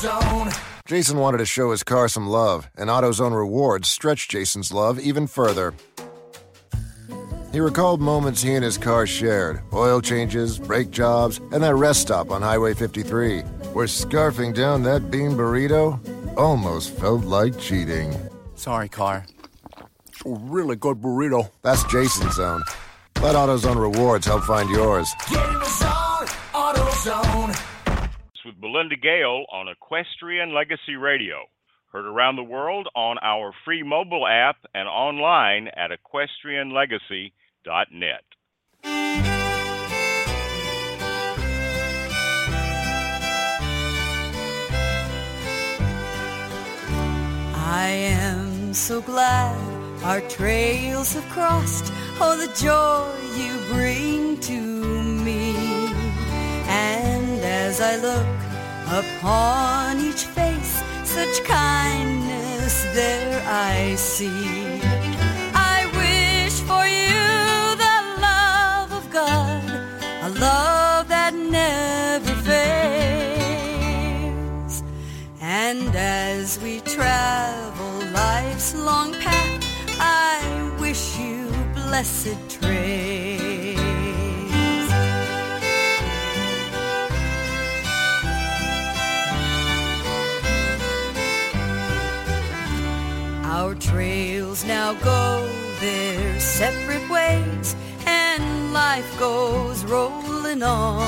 AutoZone. Jason wanted to show his car some love, and AutoZone rewards stretched Jason's love even further. He recalled moments he and his car shared, oil changes, brake jobs, and that rest stop on Highway 53, where scarfing down that bean burrito almost felt like cheating. Sorry, car. A really good burrito. That's Jason's Zone. Let AutoZone rewards help find yours. Get in the zone, AutoZone. With Belinda Gale on Equestrian Legacy Radio. Heard around the world on our free mobile app and online at equestrianlegacy.net. I am so glad our trails have crossed. Oh, the joy you bring to me. And as I look upon each face, such kindness there I see. I wish for you the love of God, a love that never fails. And as we travel life's long path, I wish you blessed trails. Our trails now go their separate ways, and life goes rolling on.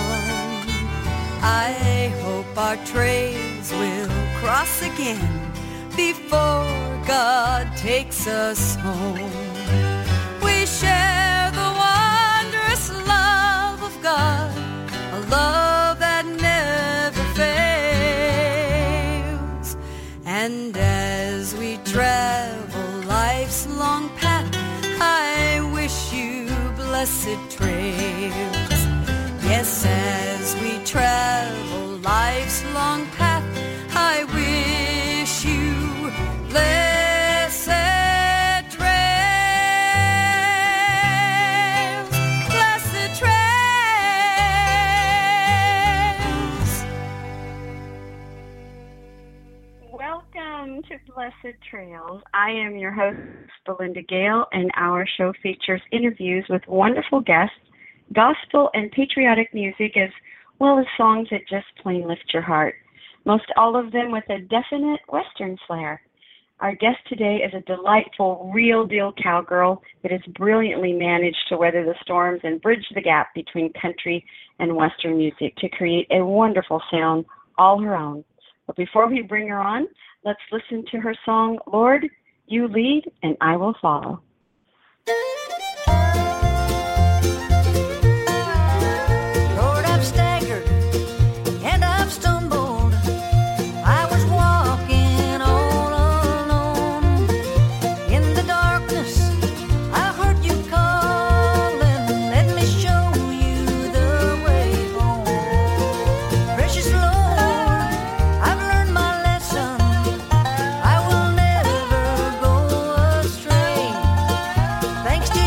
I hope our trails will cross again before God takes us home. We share the wondrous love of God, a love that never fails. And as we travel life's long path, I wish you blessed trails. Yes, as we travel life's long path, I wish you blessed trails. Blessed trails. Welcome to Blessed Trails. I am your host, Belinda Gale, and our show features interviews with wonderful guests, gospel and patriotic music, as well as songs that just plain lift your heart. Most all of them with a definite Western flair. Our guest today is a delightful, real-deal cowgirl that has brilliantly managed to weather the storms and bridge the gap between country and Western music to create a wonderful sound all her own. But before we bring her on, let's listen to her song, Lord, You Lead and I Will Follow. Lord, I've staggered and I've stumbled. I was walking all alone. In the darkness, I heard you calling. Let me show you the way home. Precious Lord, I've learned my lesson. I will never go astray. Thanks to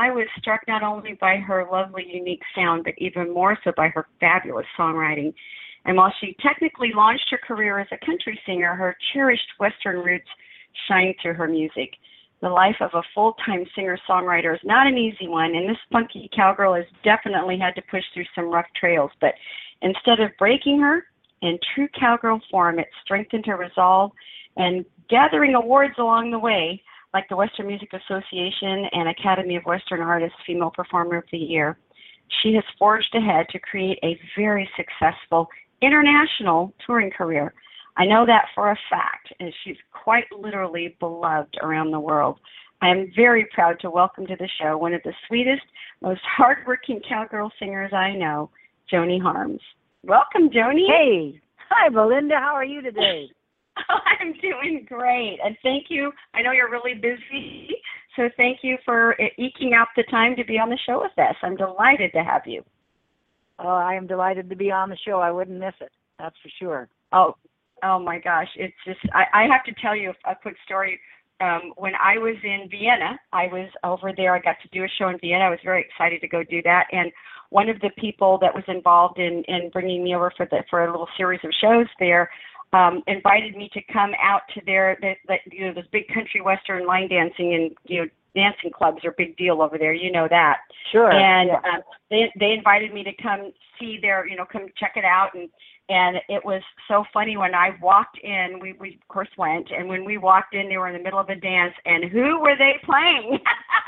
I was struck not only by her lovely, unique sound, but even more so by her fabulous songwriting. And while she technically launched her career as a country singer, her cherished Western roots shine through her music. The life of a full-time singer-songwriter is not an easy one, and this funky cowgirl has definitely had to push through some rough trails. But instead of breaking her, in true cowgirl form, it strengthened her resolve, and gathering awards along the way, like the Western Music Association and Academy of Western Artists Female Performer of the Year, she has forged ahead to create a very successful international touring career. I know that for a fact, and she's quite literally beloved around the world. I am very proud to welcome to the show one of the sweetest, most hardworking cowgirl singers I know, Joni Harms. Welcome, Joni. Hey. Hi, Belinda. How are you today? I'm doing great, and thank you. I know you're really busy, so thank you for eking out the time to be on the show with us. I'm delighted to have you. Oh, I am delighted to be on the show. I wouldn't miss it. That's for sure. Oh my gosh. It's just, I have to tell you a quick story. When I was in Vienna, I was over there. I got to do a show in Vienna. I was very excited to go do that. And one of the people that was involved in bringing me over for a little series of shows there invited me to come out to this big country western line dancing and, dancing clubs are a big deal over there. You know that. Sure. And yeah. They invited me to come see come check it out. And it was so funny when I walked in, we of course went, and when we walked in, they were in the middle of a dance, and who were they playing?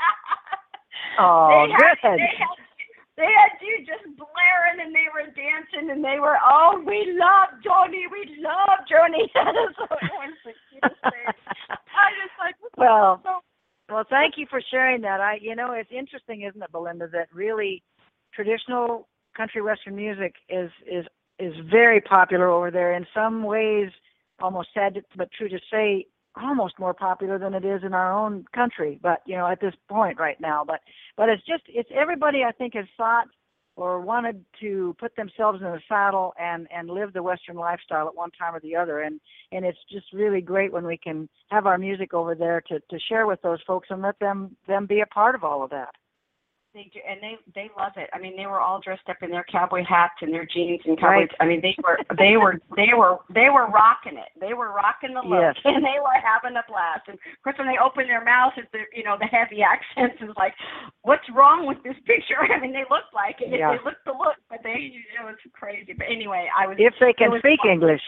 Oh, good. They had you just blaring, and they were dancing, and they were, we love Joni, That is so, it was the cutest thing. I just like, well, thank you for sharing that. It's interesting, isn't it, Belinda, that really traditional country western music is very popular over there. In some ways, almost sad but true to say, almost more popular than it is in our own country. But at this point right now, but it's everybody I think has thought or wanted to put themselves in the saddle and live the Western lifestyle at one time or the other. And it's just really great when we can have our music over there to share with those folks and let them be a part of all of that. They do, and they love it. I mean, they were all dressed up in their cowboy hats and their jeans and cowboy. Right. I mean, they were rocking it. They were rocking the look, yes. And they were having a blast. And of course, when they opened their mouths, it's the heavy accents is like, what's wrong with this picture? I mean, they looked like it. Yeah. They looked the look, but it was crazy. But anyway, if they can speak fun. English,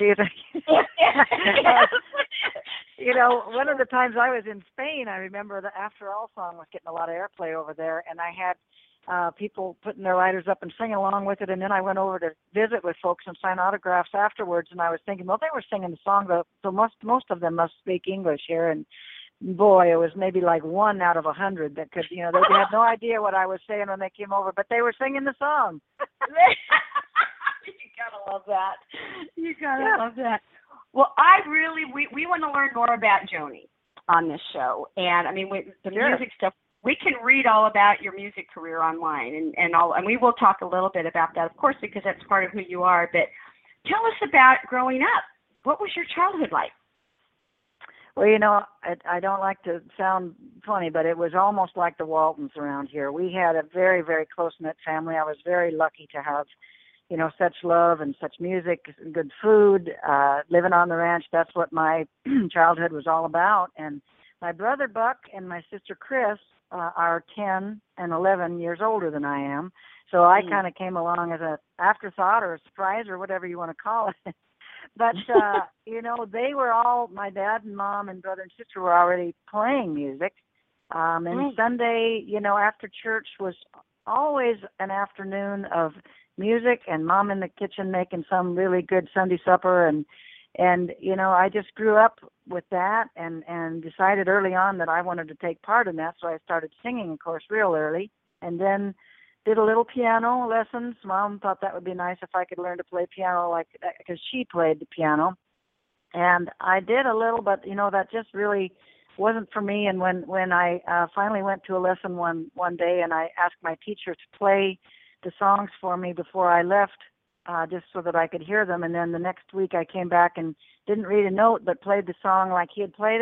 one of the times I was in Spain, I remember the After All song was getting a lot of airplay over there, and I had people putting their lighters up and singing along with it, and then I went over to visit with folks and sign autographs afterwards, and I was thinking, well, they were singing the song, so most of them must speak English here, and boy, it was maybe like 1 out of 100 that could, they had no idea what I was saying when they came over, but they were singing the song. You gotta love that. You gotta love that. Well, we want to learn more about Joni on this show. And I mean, the music stuff, we can read all about your music career online and we will talk a little bit about that, of course, because that's part of who you are. But tell us about growing up. What was your childhood like? Well, I don't like to sound funny, but it was almost like the Waltons around here. We had a very, very close-knit family. I was very lucky to have such love and such music, good food, living on the ranch. That's what my childhood was all about. And my brother Buck and my sister Chris are 10 and 11 years older than I am. So I kind of came along as an afterthought or a surprise or whatever you want to call it. But, they were all, my dad and mom and brother and sister were already playing music. And Sunday, after church was always an afternoon of music and mom in the kitchen making some really good Sunday supper and I just grew up with that and decided early on that I wanted to take part in that, so I started singing, of course, real early, and then did a little piano lessons. Mom thought that would be nice if I could learn to play piano like that because she played the piano, and I did a little, but that just really wasn't for me. And when I finally went to a lesson one day and I asked my teacher to play the songs for me before I left, just so that I could hear them. And then the next week I came back and didn't read a note, but played the song like he had played it.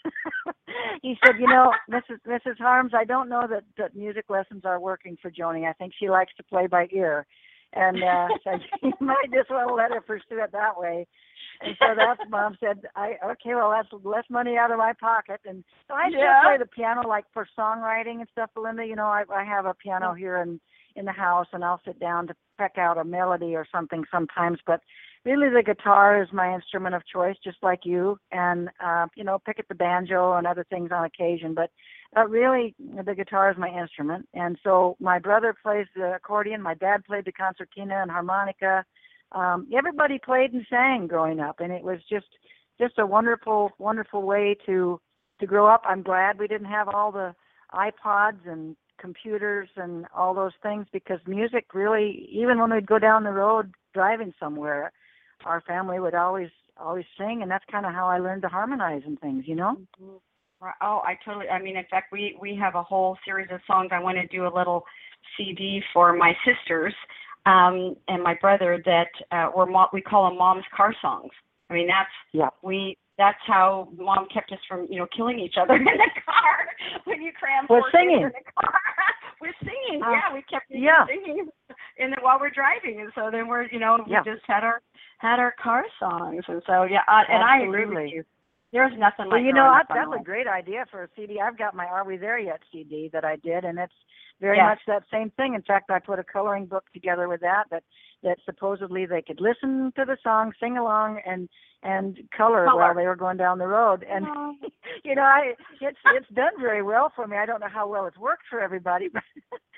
he said, Mrs. Harms, I don't know that music lessons are working for Joni. I think she likes to play by ear. And said, you might just want to let her pursue it that way. And so that's Mom said, okay, well, that's less money out of my pocket. And so I still play the piano, like for songwriting and stuff, Belinda. I have a piano here in the house, and I'll sit down to peck out a melody or something sometimes. But really the guitar is my instrument of choice, just like you. And, pick at the banjo and other things on occasion. But really, the guitar is my instrument. And so my brother plays the accordion. My dad played the concertina and harmonica. Everybody played and sang growing up, and it was just a wonderful, wonderful way to grow up. I'm glad we didn't have all the iPods and computers and all those things, because music really, even when we'd go down the road driving somewhere, our family would always sing, and that's kind of how I learned to harmonize and things, Mm-hmm. Oh, in fact, we have a whole series of songs. I want to do a little CD for my sisters and my brother that we call them Mom's Car Songs. I mean, that's how Mom kept us from, killing each other in the car when you cram four kids in the car. We're singing. We kept singing while we're driving, and so then we just had our car songs, and so and I agree with you. There's nothing like that's a great idea for a CD. I've got my Are We There Yet CD that I did, and it's very much that same thing. In fact, I put a coloring book together with that supposedly they could listen to the song, sing along, and color while they were going down the road. And it's done very well for me. I don't know how well it's worked for everybody, but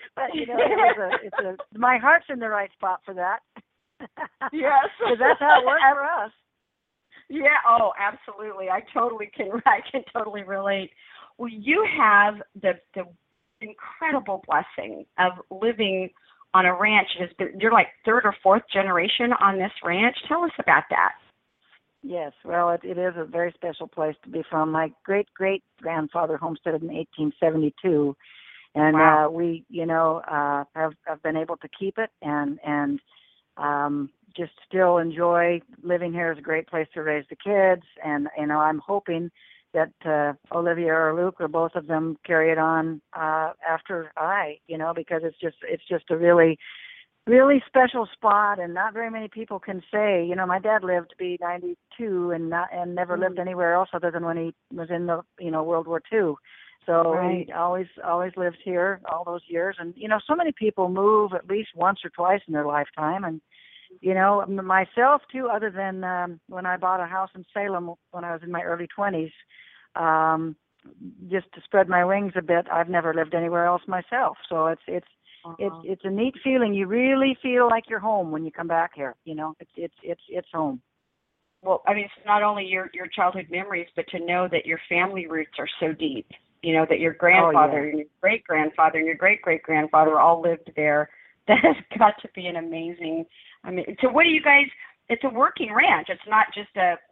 my heart's in the right spot for that. Yes, because that's how it works for us. Yeah. Oh, absolutely. I can totally relate. Well, you have the incredible blessing of living on a ranch. You're like third or fourth generation on this ranch. Tell us about that. Yes. Well, it is a very special place to be from. My great-great-grandfather homesteaded in 1872, and we, have been able to keep it and just still enjoy living here. Is a great place to raise the kids, and I'm hoping that Olivia or Luke or both of them carry it on after I, because it's just a really, really special spot, and not very many people can say. My dad lived to be 92 and never lived anywhere else other than when he was in the World War II. So he always lived here all those years, and so many people move at least once or twice in their lifetime, and myself too, other than when I bought a house in Salem when I was in my early 20s, just to spread my wings a bit. I've never lived anywhere else myself, so it's a neat feeling. You really feel like you're home when you come back here. It's home. Well, I mean, it's not only your childhood memories, but to know that your family roots are so deep. That your grandfather and your great-grandfather and your great-great-grandfather all lived there. That has got to be an amazing. I mean, so what do you guys? It's a working ranch. It's not just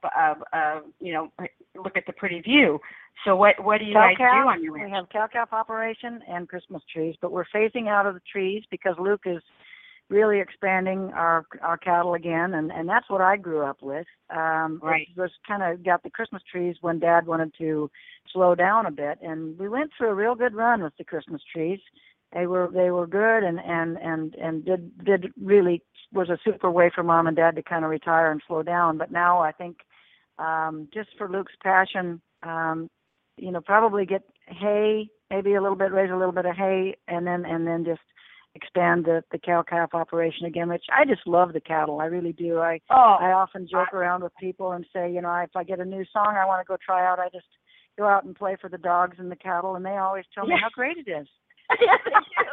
look at the pretty view. So what do you guys do on your ranch? We have cow-calf operation and Christmas trees, but we're phasing out of the trees because Luke is really expanding our cattle again, and that's what I grew up with. It was kind of got the Christmas trees when Dad wanted to slow down a bit, and we went through a real good run with the Christmas trees. They were good and did really was a super way for Mom and Dad to kind of retire and slow down. But now I think just for Luke's passion, probably get hay, maybe raise a little bit of hay, and then just expand the cow-calf operation again, which I just love the cattle. I really do. I often joke around with people and say, if I get a new song I want to go try out, I just go out and play for the dogs and the cattle, and they always tell me how great it is. Yes, they do.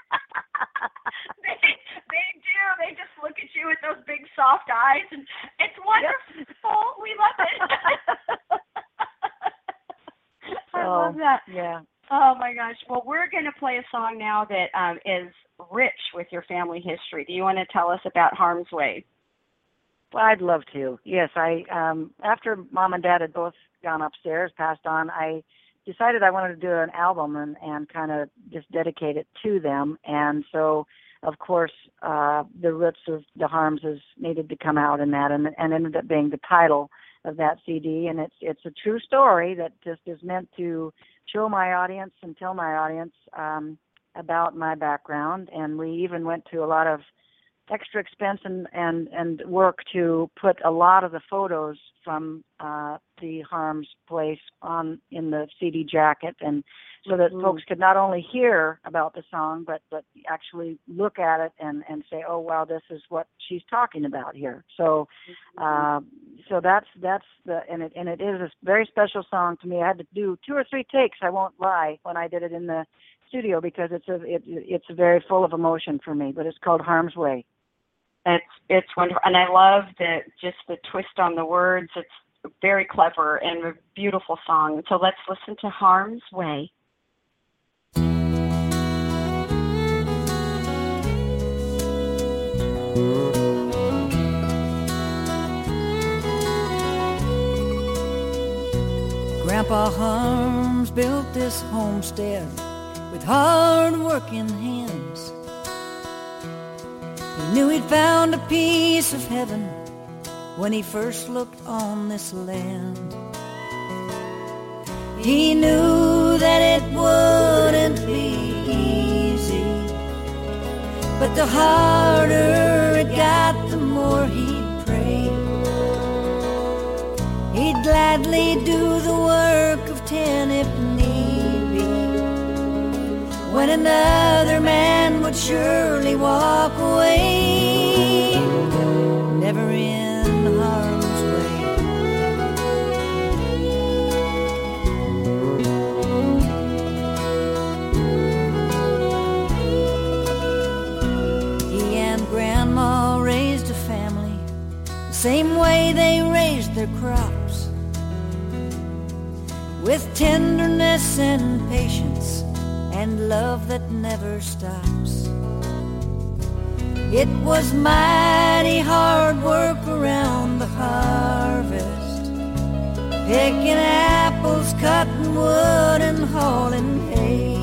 they do. They just look at you with those big soft eyes, and it's wonderful. We love it. I love that. Yeah. Oh my gosh. Well, we're going to play a song now that is rich with your family history. Do you want to tell us about Harm's Way? Well, I'd love to. Yes, I after Mom and Dad had both gone upstairs, passed on, I decided I wanted to do an album and kind of just dedicate it to them. And so, of course, the roots of the Harmses needed to come out in that, and ended up being the title of that CD, and it's a true story that just is meant to show my audience and tell my audience about my background. And we even went to a lot of extra expense and work to put a lot of the photos from the Harms place in the CD jacket, and so that folks could not only hear about the song, but actually look at it and say, oh wow, this is what she's talking about here. So so that's the and it is a very special song to me. I had to do 2 or 3 takes, I won't lie, when I did it in the studio, because it's very full of emotion for me. But it's called Harm's Way. It's wonderful, and I love just the twist on the words. It's very clever and a beautiful song. So let's listen to Harm's Way. Grandpa Harms built this homestead with hard-working hands. He knew he'd found a piece of heaven when he first looked on this land. He knew that it wouldn't be easy, but the harder it got, the more he'd pray. He'd gladly do the work of 10 if need be, when another man would surely walk away, never in harm's way. He and Grandma raised a family the same way they raised their crops, with tenderness and patience and love that never stops. It was mighty hard work around the harvest, picking apples, cutting wood, and hauling hay,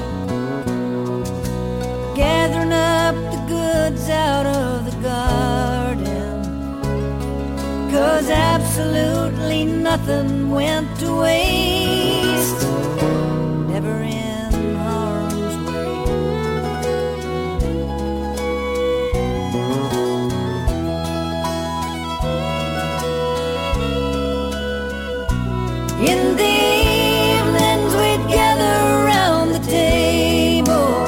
gathering up the goods out of the garden, 'cause absolutely nothing went to waste, never in harm's way. In the evenings we'd gather around the table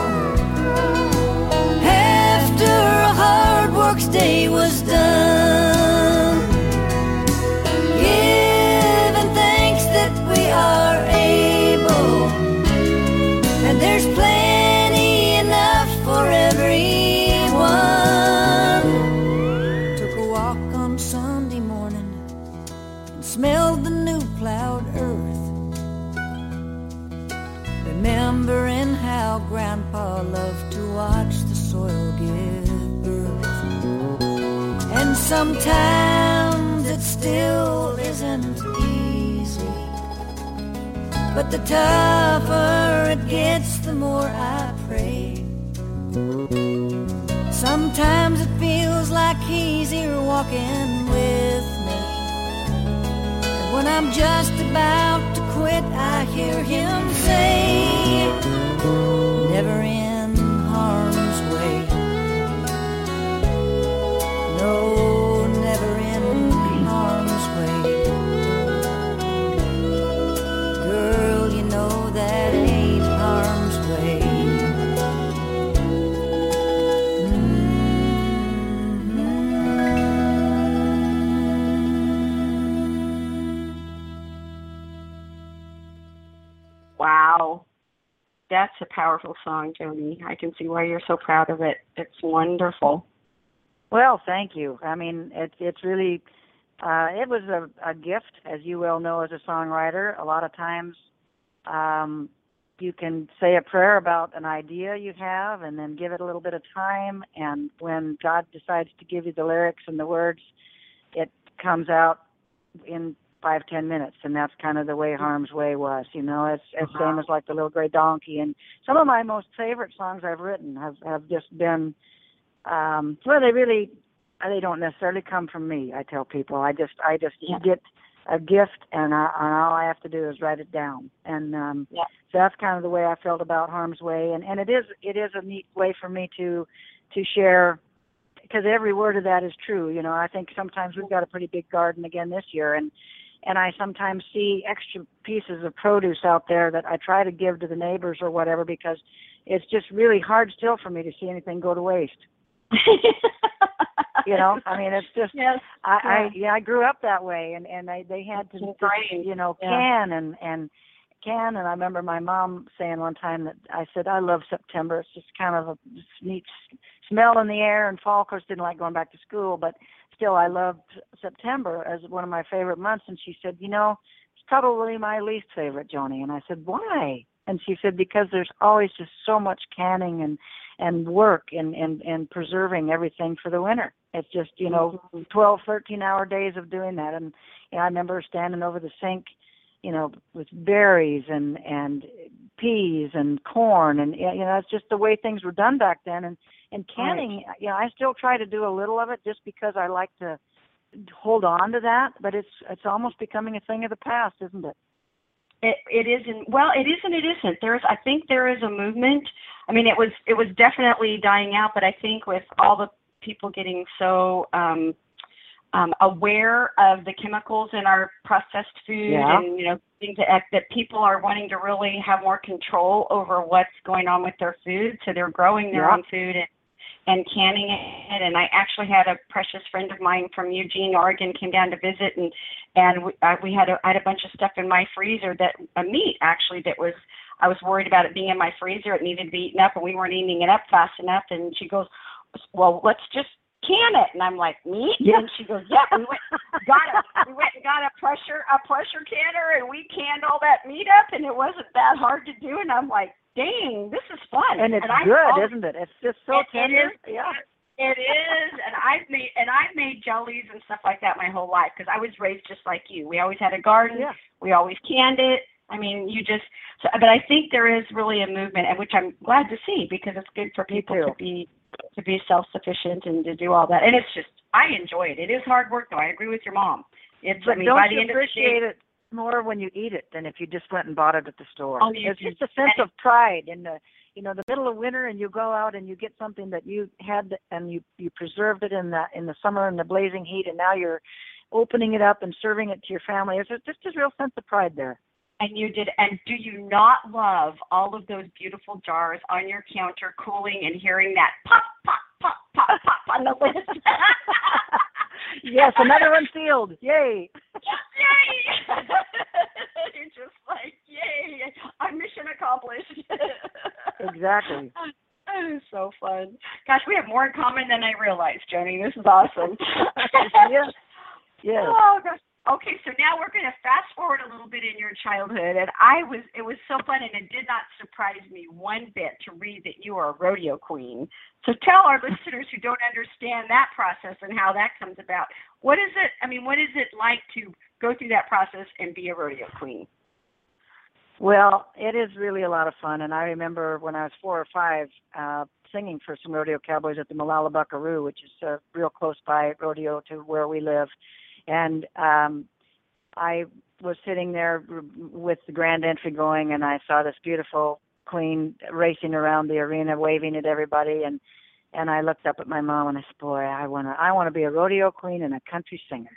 after a hard work's day was done, giving thanks that we are able, and there's plenty enough for everyone. Took a walk on Sunday morning and smelled the new plowed earth, remembering how Grandpa loved to watch the soil give birth. And sometimes it still isn't easy, but the tougher it gets, the more I pray. Sometimes it feels like he's here walking with me, and when I'm just about to quit, I hear him say, never in harm's way. No, never in harm's way. Girl, you know that ain't harm's way. Wow. That's a powerful song, Joni. I can see why you're so proud of it. It's wonderful. Well, thank you. I mean, it's really, it was a gift, as you well know as a songwriter. A lot of times you can say a prayer about an idea you have and then give it a little bit of time, and when God decides to give you the lyrics and the words, it comes out in 5-10 minutes, and that's kind of the way Harm's Way was. You know, it's same as like The Little Gray Donkey, and some of my most favorite songs I've written have just been, well, they don't necessarily come from me. I tell people, I just get a gift, and all I have to do is write it down. And so that's kind of the way I felt about Harm's Way, and it is a neat way for me to share, because every word of that is true. You know, I think sometimes we've got a pretty big garden again this year, and I sometimes see extra pieces of produce out there that I try to give to the neighbors or whatever, because it's just really hard still for me to see anything go to waste. You know, I mean, it's just, I grew up that way, and they had to, you know, can, and I remember my mom saying one time that I said, I love September. It's just kind of a neat smell in the air, and fall, of course, didn't like going back to school, but still I loved September as one of my favorite months. And she said, you know, it's probably my least favorite, Joni. And I said, why? And she said, because there's always just so much canning and work and preserving everything for the winter. It's just, you know, 12, 13-hour days of doing that. And I remember standing over the sink, you know, with berries and peas and corn, and you know, that's just the way things were done back then. And canning, you know, I still try to do a little of it just because I like to hold on to that, but it's almost becoming a thing of the past, isn't it? It isn't. Well, it isn't. It isn't. I think there is a movement. I mean, it was definitely dying out, but I think with all the people getting so aware of the chemicals in our processed food, and you know, that people are wanting to really have more control over what's going on with their food, so they're growing their own food and canning it. And I actually had a precious friend of mine from Eugene, Oregon, came down to visit, and I had a bunch of stuff in my freezer, that meat actually that was, I was worried about it being in my freezer. It needed to be eaten up, and we weren't eating it up fast enough. And she goes, well, let's just can it. And I'm like, meat? Yeah. And she goes, yeah. We went and got a pressure canner, and we canned all that meat up, and it wasn't that hard to do. And I'm like, dang, this is fun. And it's good, isn't it? It's just so tender. Yeah. It is, and I've made jellies and stuff like that my whole life, because I was raised just like you. We always had a garden. Yeah. We always canned it. I mean, but I think there is really a movement, and which I'm glad to see, because it's good for people to be self-sufficient and to do all that. And it's just, I enjoy it. It is hard work, though. I agree with your mom. But don't by the you end appreciate of the day, it more when you eat it than if you just went and bought it at the store? Oh, it's just a sense of pride in the middle of winter, and you go out and you get something that you had and you preserved it in the summer in the blazing heat, and now you're opening it up and serving it to your family. It's just a real sense of pride there. And you did. And do you not love all of those beautiful jars on your counter cooling and hearing that pop, pop, pop, pop, pop on the lid? Yes, another one sealed. Yay. Yay. You're just like, yay, I'm mission accomplished. Exactly. That is so fun. Gosh, we have more in common than I realized, Joni. This is awesome. Yes. Yes. Oh, gosh. Okay, so now we're going to fast forward a little bit in your childhood, and it was so fun, and it did not surprise me one bit to read that you are a rodeo queen. So tell our listeners who don't understand that process and how that comes about, what is it like to go through that process and be a rodeo queen? Well, it is really a lot of fun, and I remember when I was 4 or 5 singing for some rodeo cowboys at the Molalla Buckaroo, which is a real close by rodeo to where we live. And I was sitting there with the grand entry going, and I saw this beautiful queen racing around the arena, waving at everybody. And I looked up at my mom and I said, "Boy, I want to be a rodeo queen and a country singer."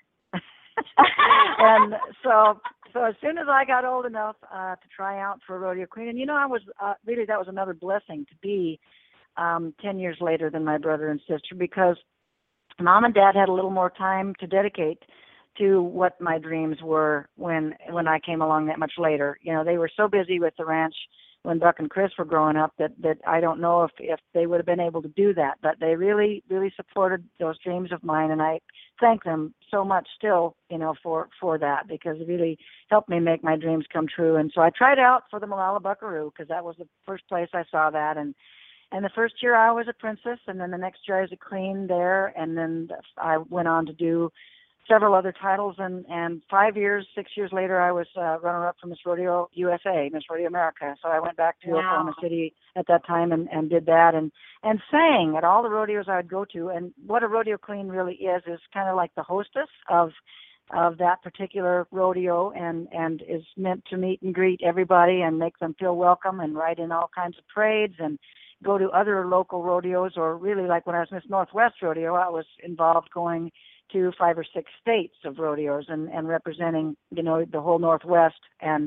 And so as soon as I got old enough to try out for a rodeo queen, and I was really, that was another blessing to be 10 years later than my brother and sister, because Mom and Dad had a little more time to dedicate to what my dreams were when I came along that much later. They were so busy with the ranch when Buck and Chris were growing up that I don't know if they would have been able to do that, but they really, really supported those dreams of mine, and I thank them so much still, for that, because it really helped me make my dreams come true. And so I tried out for the Molalla Buckaroo, because that was the first place I saw that, and the first year I was a princess, and then the next year I was a queen there, and then I went on to do several other titles, and 6 years later I was runner-up for Miss Rodeo USA, Miss Rodeo America. So I went back to Oklahoma City at that time and did that, and sang at all the rodeos I would go to. And what a rodeo queen really is kind of like the hostess of of that particular rodeo, and is meant to meet and greet everybody and make them feel welcome, and ride in all kinds of parades and go to other local rodeos, or really like when I was Miss Northwest Rodeo, I was involved going to 5 or 6 states of rodeos and representing, the whole Northwest. And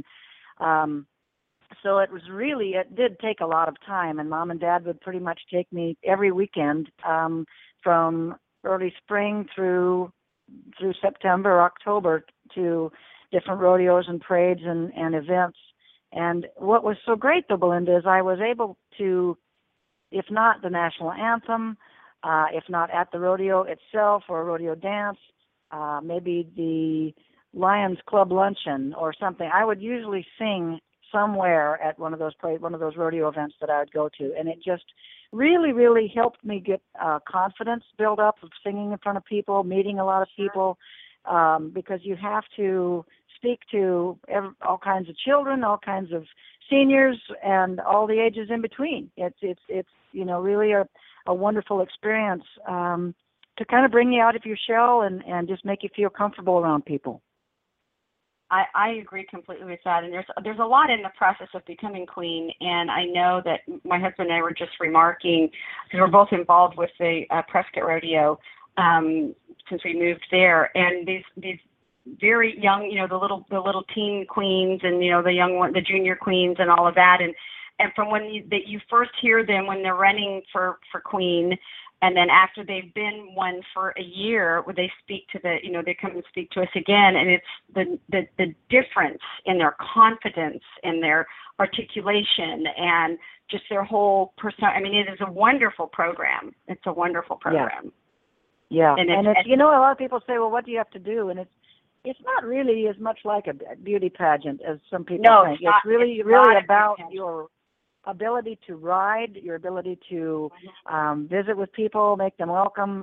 so it did take a lot of time, and Mom and Dad would pretty much take me every weekend from early spring through September, October, to different rodeos and parades and events. And what was so great, though, Belinda, is I was able to, if not the national anthem, if not at the rodeo itself or a rodeo dance, maybe the Lions Club luncheon or something, I would usually sing somewhere at one of those rodeo events that I would go to, and it just really, really helped me get confidence build up of singing in front of people, meeting a lot of people, because you have to speak to all kinds of children, all kinds of seniors, and all the ages in between. It's really a wonderful experience to kind of bring you out of your shell and just make you feel comfortable around people. I agree completely with that, and there's a lot in the process of becoming queen, and I know that my husband and I were just remarking, because we're both involved with the Prescott Rodeo since we moved there, and these very young, the little teen queens, and the young one, the junior queens, and all of that, and from when you first hear them when they're running for queen. And then after they've been one for a year, when they speak to they come and speak to us again, and it's the difference in their confidence, in their articulation, and just their whole persona. I mean, it is a wonderful program. It's a wonderful program. Yeah. And it's a lot of people say, well, what do you have to do? And it's not really as much like a beauty pageant as some people think. It's really about your ability to ride, your ability to visit with people, make them welcome.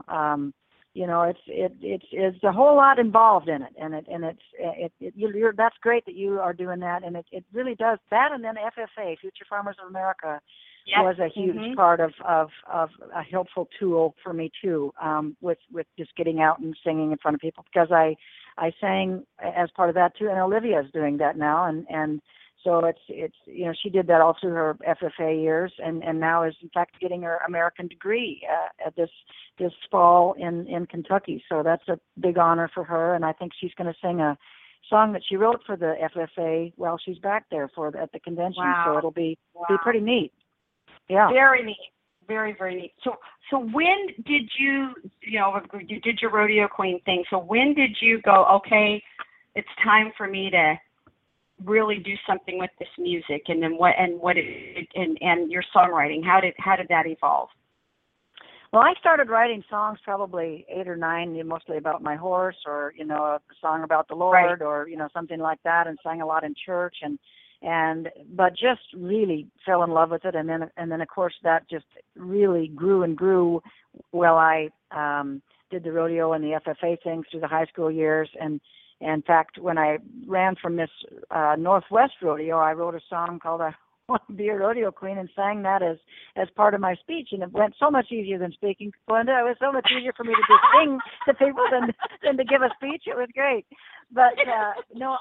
It's a whole lot involved in it, that's great that you are doing that, and it really does that. And then FFA, Future Farmers of America, was a huge part of a helpful tool for me too, with just getting out and singing in front of people, because I sang as part of that too, and Olivia's doing that now, and so it's she did that all through her FFA years, and now is in fact getting her American degree at this fall in Kentucky. So that's a big honor for her, and I think she's going to sing a song that she wrote for the FFA while she's back there at the convention. Wow. So it'll be pretty neat. Yeah. Very neat. Very, very neat. So when did you did your rodeo queen thing? So when did you go, okay, it's time for me to really do something with this music, and then and your songwriting? How did that evolve? Well, I started writing songs probably 8 or 9, mostly about my horse, or a song about the Lord, right, or something like that, and sang a lot in church, but just really fell in love with it, and then of course that just really grew and grew while I did the rodeo and the FFA things through the high school years. And in fact, when I ran for Miss Northwest Rodeo, I wrote a song called "I Want to Be a Rodeo Queen" and sang that as part of my speech, and it went so much easier than speaking. Belinda, it was so much easier for me to just sing to people than to give a speech. It was great, but no,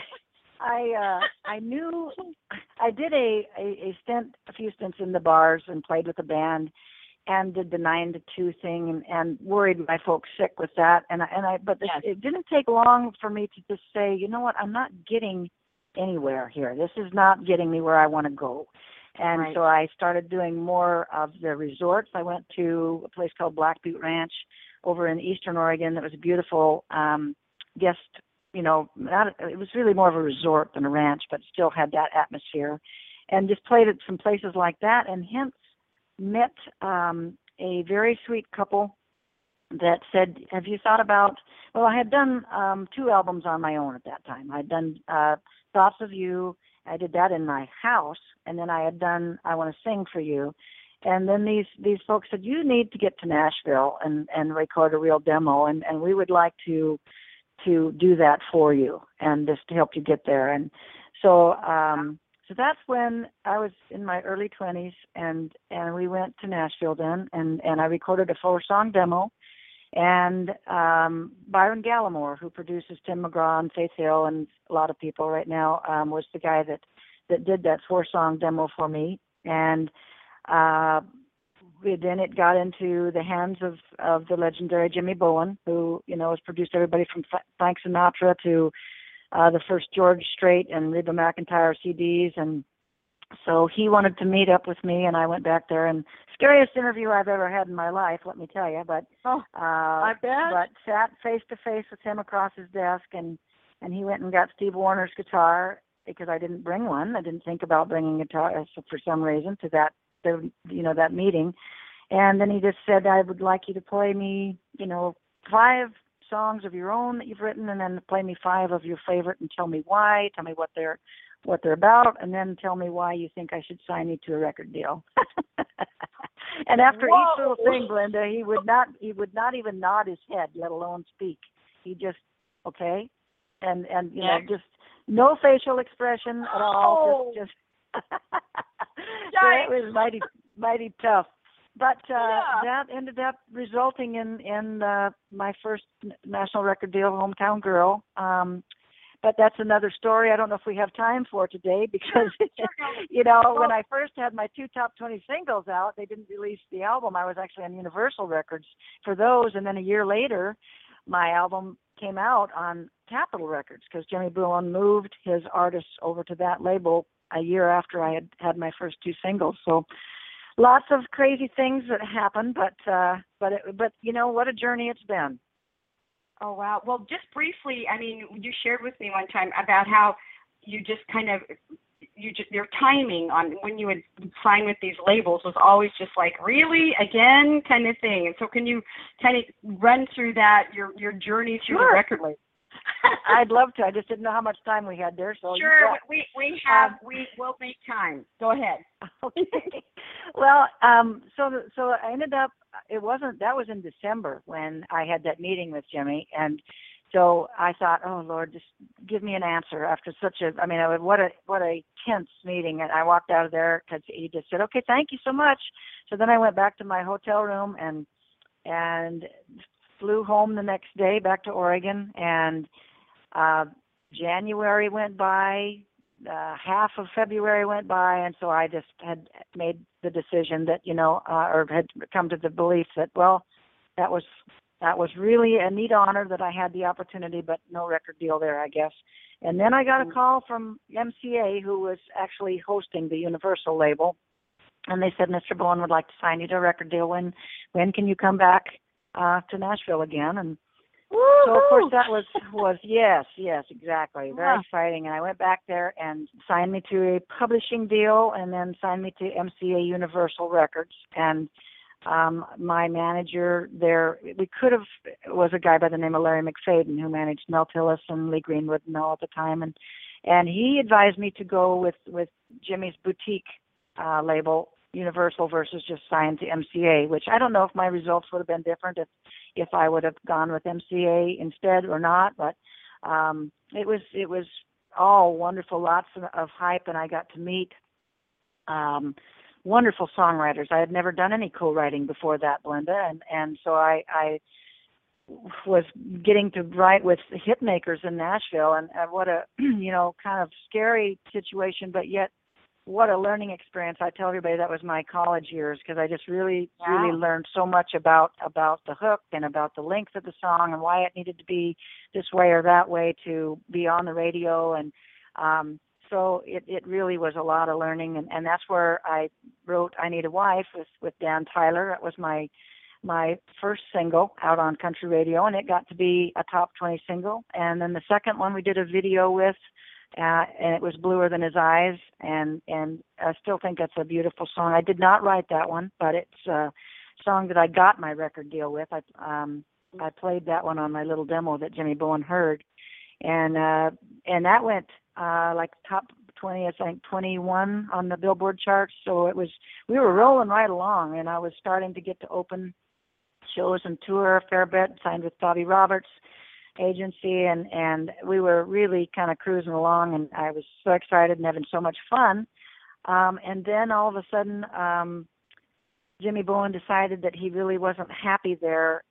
I knew I did a few stints in the bars and played with the band, and did the 9 to 2 thing, and worried my folks sick with that. It didn't take long for me to just say, you know what, I'm not getting anywhere here. This is not getting me where I want to go. And right. So I started doing more of the resorts. I went to a place called Black Butte Ranch over in Eastern Oregon. That was a beautiful guest. It was really more of a resort than a ranch, but still had that atmosphere. And just played at some places like that, and hence met a very sweet couple that said, have you thought about, well, I had done 2 albums on my own at that time. I'd done Thoughts of You. I did that in my house, and then I had done I Want to Sing for You. And then these folks said, you need to get to Nashville and record a real demo, and we would like to do that for you and just to help you get there. And so so that's when I was in my early 20s, and we went to Nashville then, and I recorded a 4-song demo, And Byron Gallimore, who produces Tim McGraw and Faith Hill and a lot of people right now, was the guy that did that 4-song demo for me. And then it got into the hands of the legendary Jimmy Bowen, who, has produced everybody from Frank Sinatra to the first George Strait and Reba McEntire CDs. And so he wanted to meet up with me, and I went back there. And scariest interview I've ever had in my life, let me tell you. But I bet. But sat face to face with him across his desk, and he went and got Steve Warner's guitar because I didn't bring one. I didn't think about bringing a guitar for some reason to that meeting. And then he just said, I would like you to play me, 5 songs of your own that you've written, and then play me 5 of your favorite and tell me why, tell me what they're about, and then tell me why you think I should sign you to a record deal. And after each little thing, Belinda, he would not even nod his head, let alone speak. He just, okay, and just no facial expression at all. Just so it was mighty tough. But that ended up resulting in my first national record deal, Hometown Girl. But that's another story I don't know if we have time for today because, when I first had my 2 top 20 singles out, they didn't release the album. I was actually on Universal Records for those. And then a year later, my album came out on Capitol Records because Jimmy Bowen moved his artists over to that label a year after I had my first 2 singles. So lots of crazy things that happened, but what a journey it's been. Oh, wow. Well, just briefly, you shared with me one time about how you just your timing on when you would sign with these labels was always just like, really, again, kind of thing. And so can you kind of run through that, your journey through the record label? I'd love to. I just didn't know how much time we had there. So sure, we will make time. Go ahead. Okay. Well, so I ended up. That was in December when I had that meeting with Jimmy, and so I thought, oh Lord, just give me an answer after what a tense meeting. And I walked out of there because he just said, okay, thank you so much. So then I went back to my hotel room and flew home the next day back to Oregon, and January went by, half of February went by, and so I just had made the decision that, or had come to the belief that, well, that was really a neat honor that I had the opportunity, but no record deal there, I guess. And then I got a call from MCA, who was actually hosting the Universal label, and they said, Mr. Bowen would like to sign you to a record deal. When can you come back to Nashville again? And so of course that was yes, exactly, very exciting. And I went back there and signed me to a publishing deal, and then signed me to MCA Universal Records. And my manager there, was a guy by the name of Larry McFadden, who managed Mel Tillis and Lee Greenwood and all at the time, and he advised me to go with Jimmy's boutique label, Universal, versus just signed to MCA, which I don't know if my results would have been different if I would have gone with MCA instead or not, but it was all wonderful, lots of hype, and I got to meet wonderful songwriters. I had never done any co-writing before that, Belinda, and so I was getting to write with hit makers in Nashville, and what a kind of scary situation, but yet what a learning experience. I tell everybody that was my college years, because I just really learned so much about the hook and about the length of the song and why it needed to be this way or that way to be on the radio. And so it really was a lot of learning. And that's where I wrote I Need a Wife with Dan Tyler. That was my first single out on country radio, and it got to be a top 20 single. And then the second one we did a video with, and it was Bluer Than His Eyes, and I still think that's a beautiful song. I did not write that one, but it's a song that I got my record deal with. I played that one on my little demo that Jimmy Bowen heard, and that went like top 20, I think 21 on the Billboard charts. So we were rolling right along, and I was starting to get to open shows and tour a fair bit, signed with Bobby Roberts agency, and we were really kind of cruising along, and I was so excited and having so much fun. And then all of a sudden, Jimmy Bowen decided that he really wasn't happy there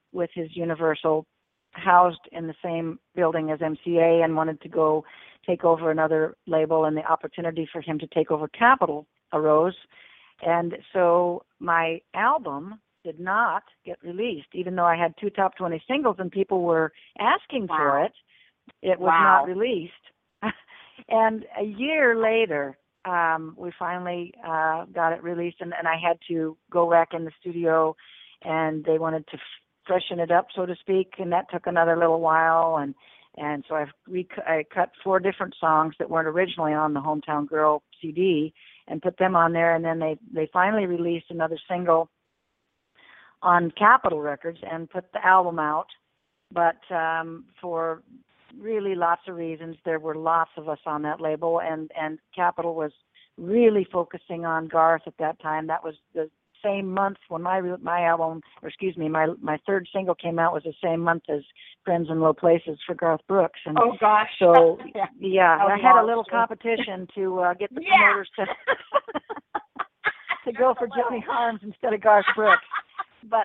with his Universal, housed in the same building as MCA, and wanted to go take over another label, and the opportunity for him to take over Capitol arose. And so my album did not get released, even though I had 2 top 20 singles and people were asking for it. It was not released. And a year later, we finally got it released, and I had to go back in the studio, and they wanted to freshen it up, so to speak, and that took another little while. And so I cut 4 different songs that weren't originally on the Hometown Girl CD and put them on there, and then they finally released another single on Capitol Records and put the album out. But for really lots of reasons, there were lots of us on that label, and Capitol was really focusing on Garth at that time. That was the same month when my album, or excuse me, my third single came out, was the same month as Friends in Low Places for Garth Brooks. And oh gosh! So yeah, I had a little competition to get the promoters to go for Johnny Harms instead of Garth Brooks, but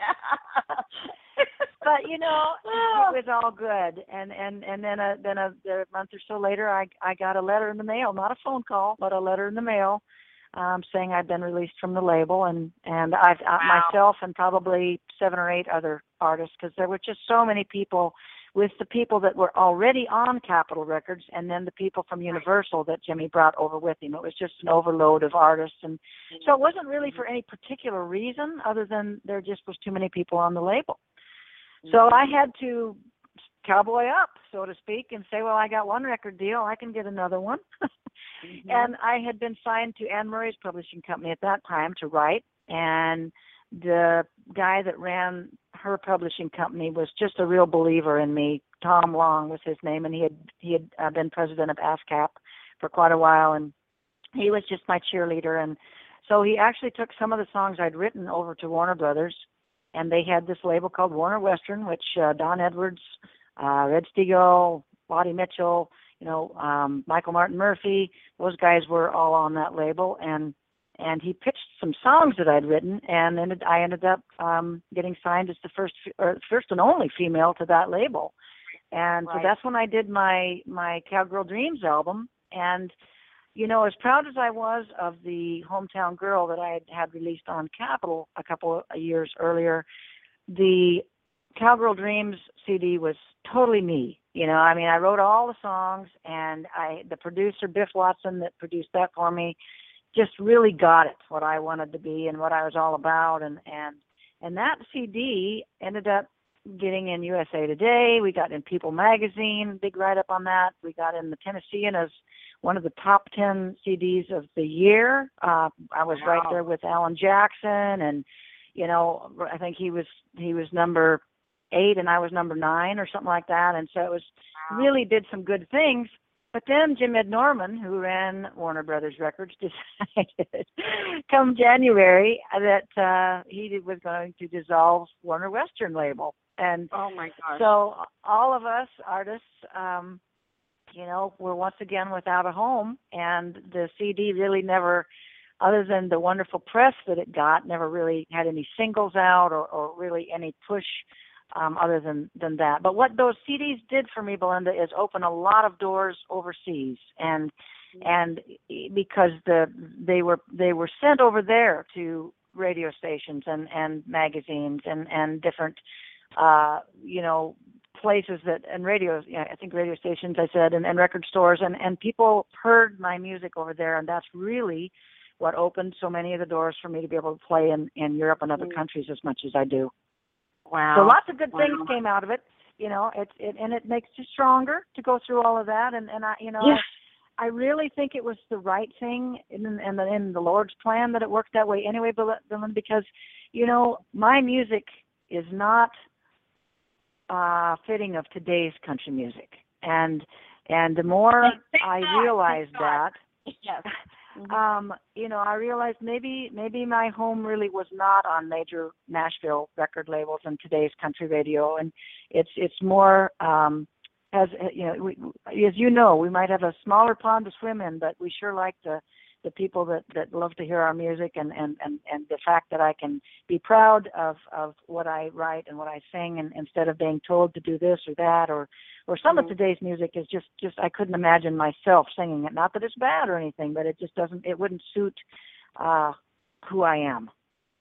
you know, it was all good. And then a month or so later, I got a letter in the mail, not a phone call, but a letter in the mail. Saying I'd been released from the label, and I've myself and probably 7 or 8 other artists, because there were just so many people, with the people that were already on Capitol Records, and then the people from Universal that Jimmy brought over with him. It was just an overload of artists, and so it wasn't really for any particular reason other than there just was too many people on the label. So I had to cowboy up, so to speak, and say, well, I got 1 record deal, I can get another one. And I had been signed to Anne Murray's publishing company at that time to write, and the guy that ran her publishing company was just a real believer in me. Tom Long was his name, and he had been president of ASCAP for quite a while, and he was just my cheerleader. And so he actually took some of the songs I'd written over to Warner Brothers, and they had this label called Warner Western, which Don Edwards, Red Steagall, Lottie Mitchell, Michael Martin Murphy, those guys were all on that label, and he pitched some songs that I'd written, and I ended up getting signed as the first and only female to that label. And so that's when I did my Cowgirl Dreams album. And as proud as I was of the Hometown Girl that I had released on Capitol a couple of years earlier, the Cowgirl Dreams CD was totally me. I wrote all the songs, and the producer, Biff Watson, that produced that for me, just really got it, what I wanted to be and what I was all about. And that CD ended up getting in USA Today. We got in People Magazine, big write-up on that. We got in the Tennessean as one of the top 10 CDs of the year. I was right there with Alan Jackson, and, I think he was number 8 and I was number 9 or something like that. And so it was really did some good things. But then Jim Ed Norman, who ran Warner Brothers Records, decided come January that he was going to dissolve Warner Western label. And oh my gosh. So all of us artists, were once again without a home, and the CD really never, other than the wonderful press that it got, never really had any singles out or really any push other than that. But what those CDs did for me, Belinda, is open a lot of doors overseas, and because they were sent over there to radio stations and magazines and different places and radios, I think radio stations, I said, and record stores, and people heard my music over there, and that's really what opened so many of the doors for me to be able to play in Europe and other countries as much as I do. Wow. So lots of good things came out of it. It makes you stronger to go through all of that. And I really think it was the right thing in the Lord's plan that it worked that way anyway, because, my music is not fitting of today's country music. And the more I realized that, yes. I realized maybe my home really was not on major Nashville record labels and today's country radio, and it's more as we might have a smaller pond to swim in, but we sure like the the people that love to hear our music, and the fact that I can be proud of what I write and what I sing, and instead of being told to do this or that, or some of today's music is just I couldn't imagine myself singing it. Not that it's bad or anything, but it wouldn't suit who I am.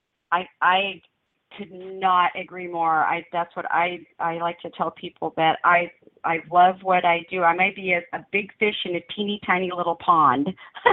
I could not agree more. That's what I like to tell people, that I love what I do. I may be a big fish in a teeny tiny little pond,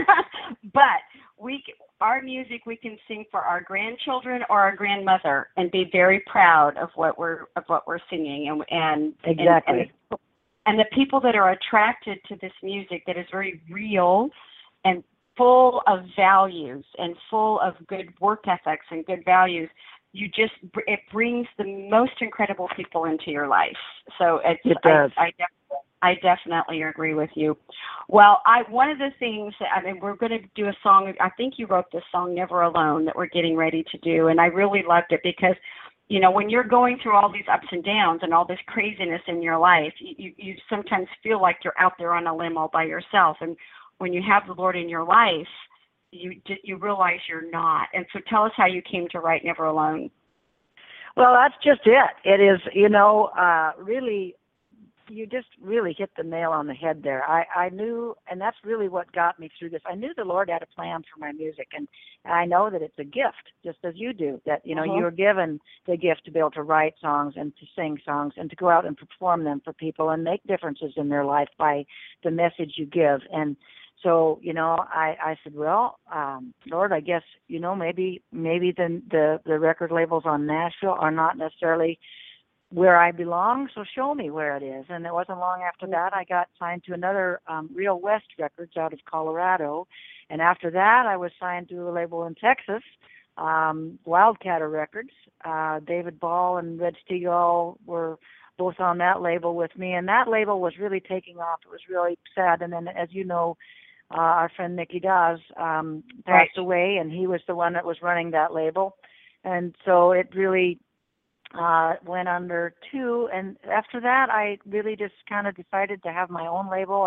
but our music we can sing for our grandchildren or our grandmother and be very proud of what we're singing, and exactly. And the people that are attracted to this music that is very real and full of values and full of good work ethics and good values, it brings the most incredible people into your life. So it does. I definitely agree with you. Well, one of the things, we're going to do a song. I think you wrote this song, Never Alone, that we're getting ready to do. And I really loved it because, when you're going through all these ups and downs and all this craziness in your life, you sometimes feel like you're out there on a limb all by yourself. And when you have the Lord in your life, you realize you're not. And so tell us how you came to write Never Alone. Well, that's just it. It is, really, you just really hit the nail on the head there. I knew, and that's really what got me through this. I knew the Lord had a plan for my music, and I know that it's a gift, just as you do, that, you were given the gift to be able to write songs and to sing songs and to go out and perform them for people and make differences in their life by the message you give. And so, I said, well, Lord, I guess, maybe the record labels on Nashville are not necessarily where I belong, so show me where it is. And it wasn't long after that I got signed to another Real West Records out of Colorado. And after that, I was signed to a label in Texas, Wildcatter Records. David Ball and Red Steagall were both on that label with me, and that label was really taking off. It was really sad. And then, as you know, our friend Nicky Dawes passed away, and he was the one that was running that label. And so it really went under too. And after that, I really just kind of decided to have my own label.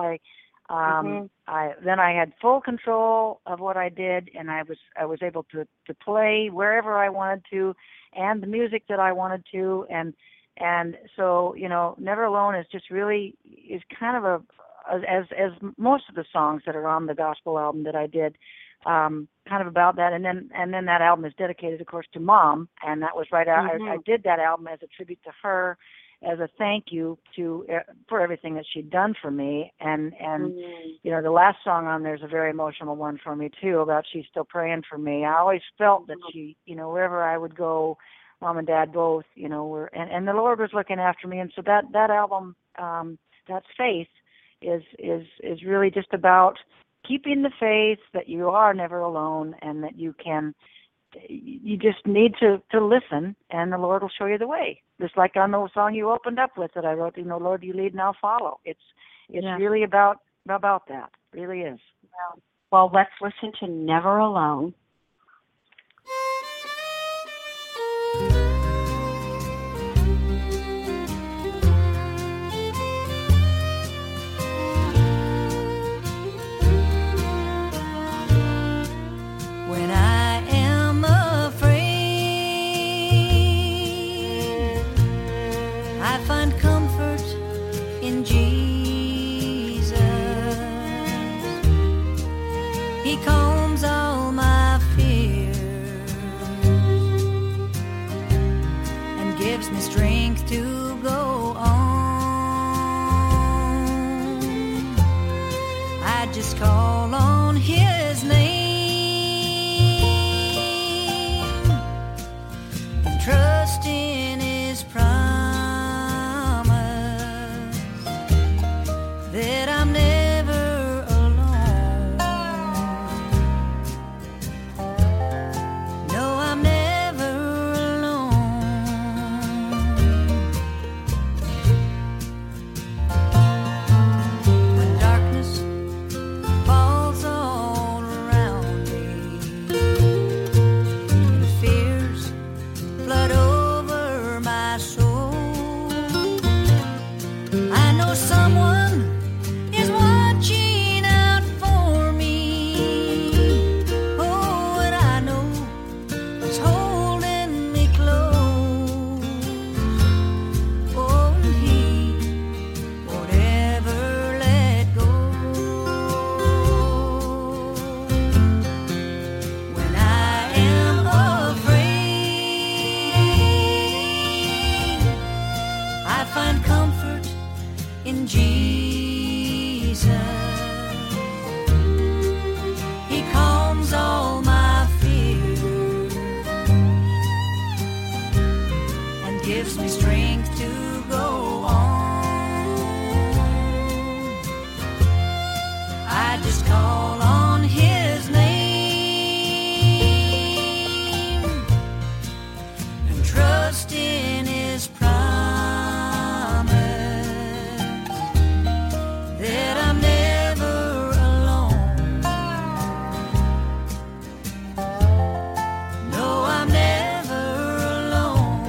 Then I had full control of what I did, and I was able to play wherever I wanted to, and the music that I wanted to, and so Never Alone is just really is kind of as most of the songs that are on the gospel album that I did, kind of about that, and then that album is dedicated, of course, to Mom, and that was right out. I did that album as a tribute to her, as a thank you for everything that she'd done for me, and the last song on there is a very emotional one for me too, about she's still praying for me. I always felt that she, wherever I would go, Mom and Dad both, were, and the Lord was looking after me, and so that album, that's Faith, is really just about keeping the faith that you are never alone, and that you just need to listen, and the Lord will show you the way. Just like on the song you opened up with that I wrote, Lord, you lead and I'll follow. It's really about that. It really is. Well, let's listen to Never Alone. When I am afraid, I find comfort in Jesus. He calms all my fears and gives me strength to go on. I just call on His name, trust in His promise that I'm never alone. No, I'm never alone. When darkness falls all around me and fears flood over gives me strength to go on. I just call on his name and trust in his promise that I'm never alone. No, I'm never alone.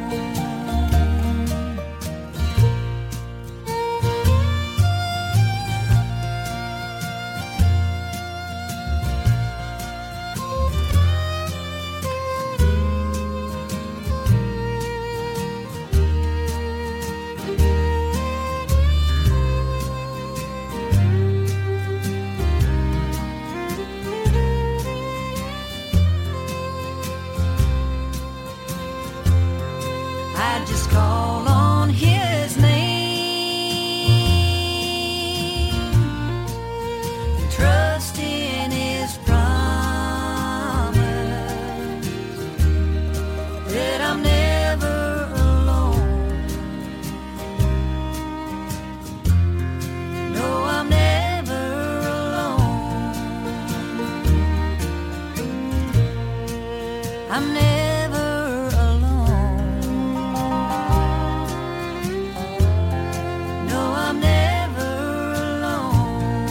I just call on his name and trust in his promise that I'm never alone. No, I'm never alone. I'm never alone. No, I'm never alone.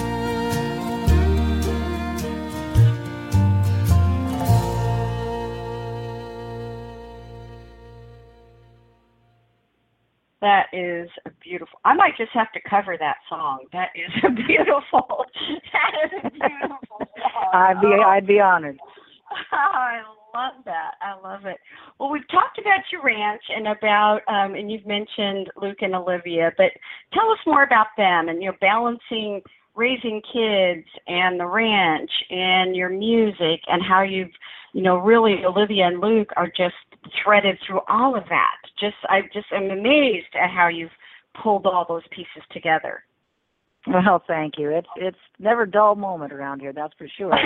That is a beautiful. I might just have to cover that song. That is a beautiful. That is a beautiful song. I'd be honored. I love that. I love it. Well, we've talked about your ranch and about, and you've mentioned Luke and Olivia, but tell us more about them and balancing raising kids and the ranch and your music and how you've, really Olivia and Luke are just threaded through all of that. I am amazed at how you've pulled all those pieces together. Well, thank you. It's never a dull moment around here, that's for sure.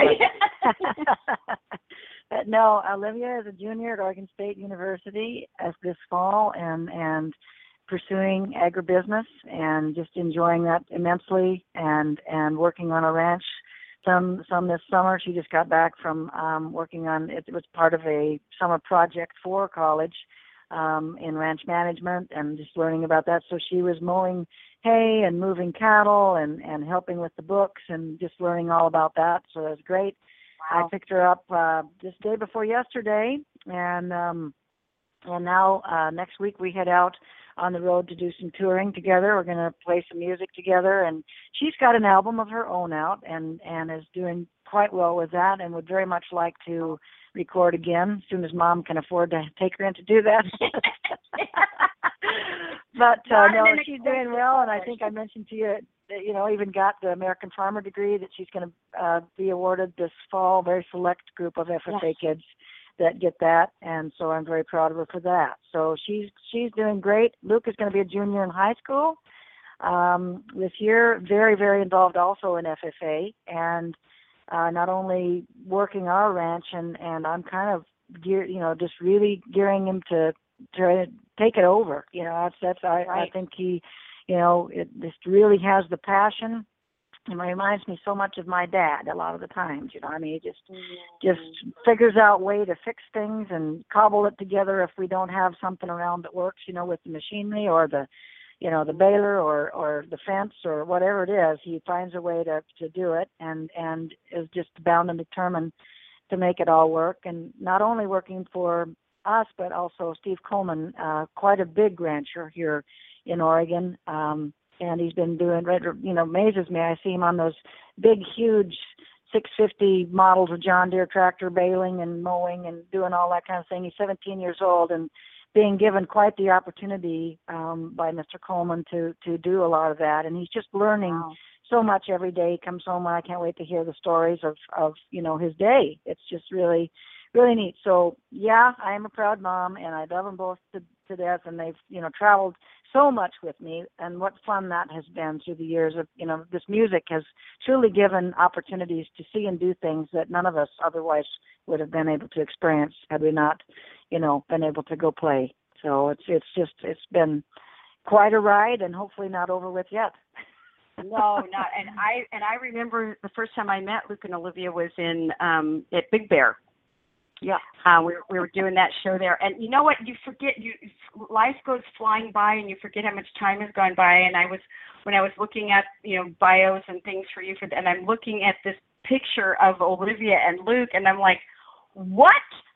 But no, Olivia is a junior at Oregon State University this fall and pursuing agribusiness and just enjoying that immensely and working on a ranch. Some this summer. She just got back from working on it. It was part of a summer project for college in ranch management and just learning about that. So she was mowing hay and moving cattle and helping with the books and just learning all about that. So it was great. Wow. I picked her up this day before yesterday, and now next week we head out on the road to do some touring together. We're going to play some music together, and she's got an album of her own out and is doing quite well with that and would very much like to record again as soon as Mom can afford to take her in to do that. But no, she's doing well, and I think I mentioned to you that, even got the American Farmer degree that she's going to be awarded this fall. Very select group of FFA kids that get that, and so I'm very proud of her for that. So she's doing great. Luke is going to be a junior in high school this year. Very, very involved also in FFA, and not only working our ranch, and I'm kind of just really gearing him to take it over. I think he, it just really has the passion. It reminds me so much of my dad a lot of the times. He just figures out a way to fix things and cobble it together if we don't have something around that works, with the machinery or the baler or the fence or whatever it is. He finds a way to do it and is just bound and determined to make it all work. And not only working for us, but also Steve Coleman, quite a big rancher here in Oregon. And he's been doing, amazes me. I see him on those big, huge 650 models of John Deere tractor baling and mowing and doing all that kind of thing. He's 17 years old and being given quite the opportunity by Mr. Coleman to do a lot of that. And he's just learning so much every day. He comes home and I can't wait to hear the stories of his day. It's just really, really neat. So, yeah, I am a proud mom, and I love them both to death, and they've, traveled so much with me, and what fun that has been through the years of, this music has truly given opportunities to see and do things that none of us otherwise would have been able to experience had we not, been able to go play. So it's been quite a ride, and hopefully not over with yet. No, not. And I remember the first time I met Luke and Olivia was in at Big Bear. Yeah. We were doing that show there, and you know what? You forget. Life goes flying by, and you forget how much time has gone by. And when I was looking at bios and things for you, and I'm looking at this picture of Olivia and Luke, and I'm like, what?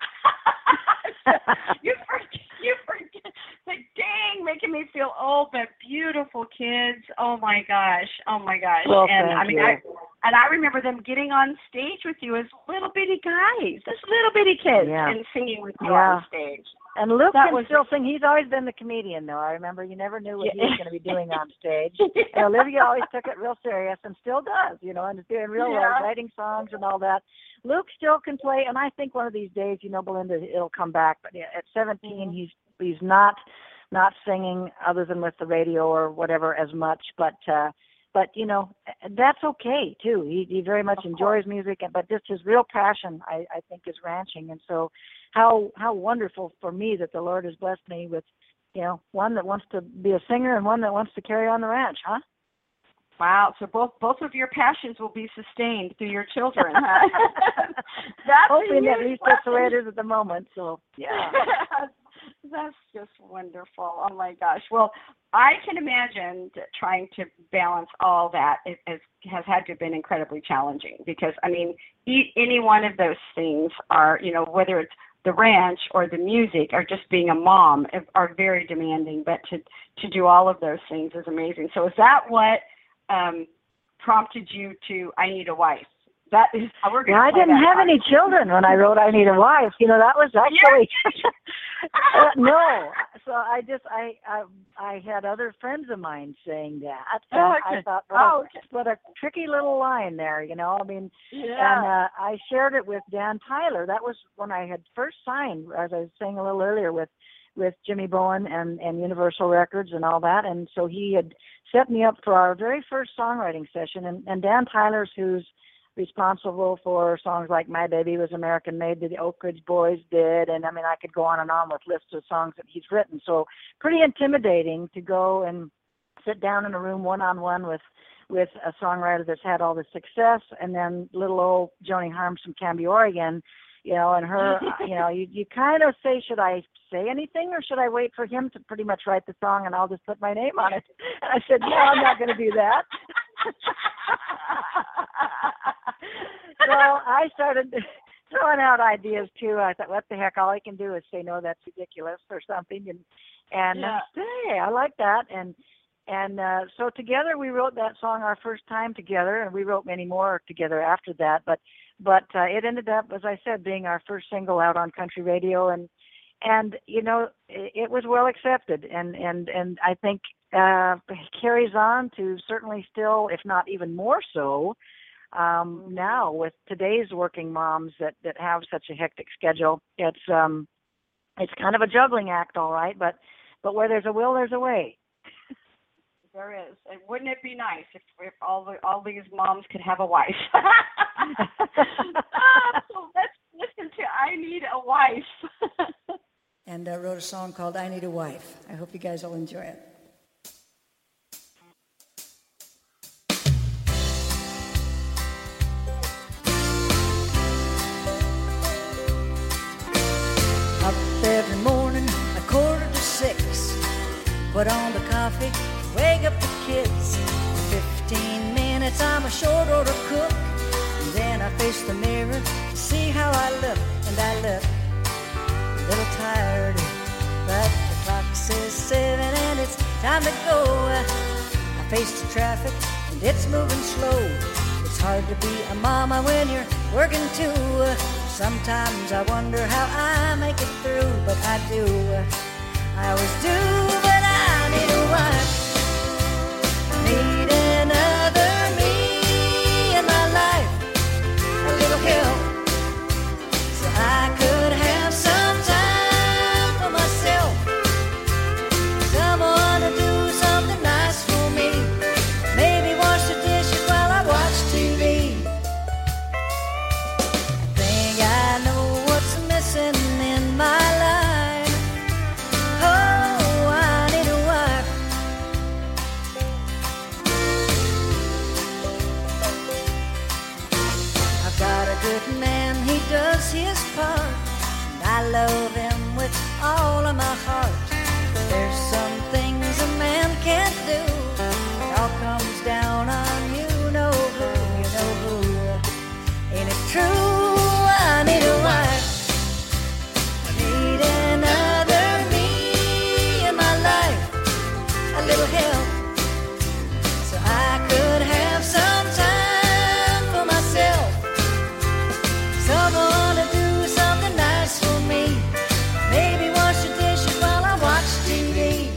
you forget. Like, dang, making me feel old, but beautiful kids. Oh my gosh. Well, and thank you. I remember them getting on stage with you as little bitty guys, just little bitty kids, and singing with you on stage. And Luke can still sing. He's always been the comedian, though. I remember you never knew what he was going to be doing on stage. And Olivia always took it real serious and still does, and is doing real well, writing songs and all that. Luke still can play, and I think one of these days, Belinda, it'll come back. But at 17, he's not singing other than with the radio or whatever as much. But that's okay too. He very much enjoys music, but just his real passion, I think, is ranching. And so, how wonderful for me that the Lord has blessed me with, one that wants to be a singer and one that wants to carry on the ranch, huh? Wow. So both of your passions will be sustained through your children, huh? That's hoping at least that's the way it is at the moment. So yeah. That's just wonderful. Oh my gosh. Well, I can imagine that trying to balance all that has had to have been incredibly challenging, because any one of those things are, whether it's the ranch or the music or just being a mom, are very demanding. But to do all of those things is amazing. So is that what prompted you to I Need a Wife? That is. I didn't have any children when I wrote I Need a Wife. That was actually no. So I had other friends of mine saying that. I thought, what a tricky little line there, And I shared it with Dan Tyler. That was when I had first signed, as I was saying a little earlier, with Jimmy Bowen and Universal Records and all that. And so he had set me up for our very first songwriting session. And Dan Tyler's, who's responsible for songs like My Baby Was American Made, the Oak Ridge Boys did, and I could go on and on with lists of songs that he's written. So pretty intimidating to go and sit down in a room one-on-one with a songwriter that's had all the success, and then little old Joni Harms from Canby, Oregon, and her, you kind of say, should I say anything or should I wait for him to pretty much write the song and I'll just put my name on it? And I said, no, I'm not going to do that. So I started throwing out ideas too. I thought, what the heck? All I can do is say, no, that's ridiculous or something. And hey, I like that. And so together we wrote that song our first time together, and we wrote many more together after that. But it ended up, as I said, being our first single out on country radio, and it was well accepted, and I think carries on to certainly still, if not even more so, now with today's working moms that have such a hectic schedule. It's kind of a juggling act, all right, but where there's a will, there's a way. There is. And wouldn't it be nice if all these moms could have a wife? So let's listen to I Need a Wife. And I wrote a song called I Need a Wife. I hope you guys will enjoy it. Up every morning, 5:45, put on the coffee, wake up the kids. For 15 minutes, I'm a short order cook. And then I face the mirror to see how I look, and I look a little tired, but the clock says 7 and it's time to go. I face the traffic and it's moving slow. It's hard to be a mama when you're working too. Sometimes I wonder how I make it through, but I do. I always do, but I need a wife. Need another me in my life. A little help, so I could have some time for myself. Someone to do something nice for me. Maybe wash the dishes while I watch TV. I think I know what's missing in my life. Oh, all of my heart. There's some things a man can't do. It all comes down on you know who, you know who. Ain't it true? I need a wife. I need another me in my life. A little help, so I could have some time for myself. Someone to do something nice for me. Maybe wash the dishes while I watch TV.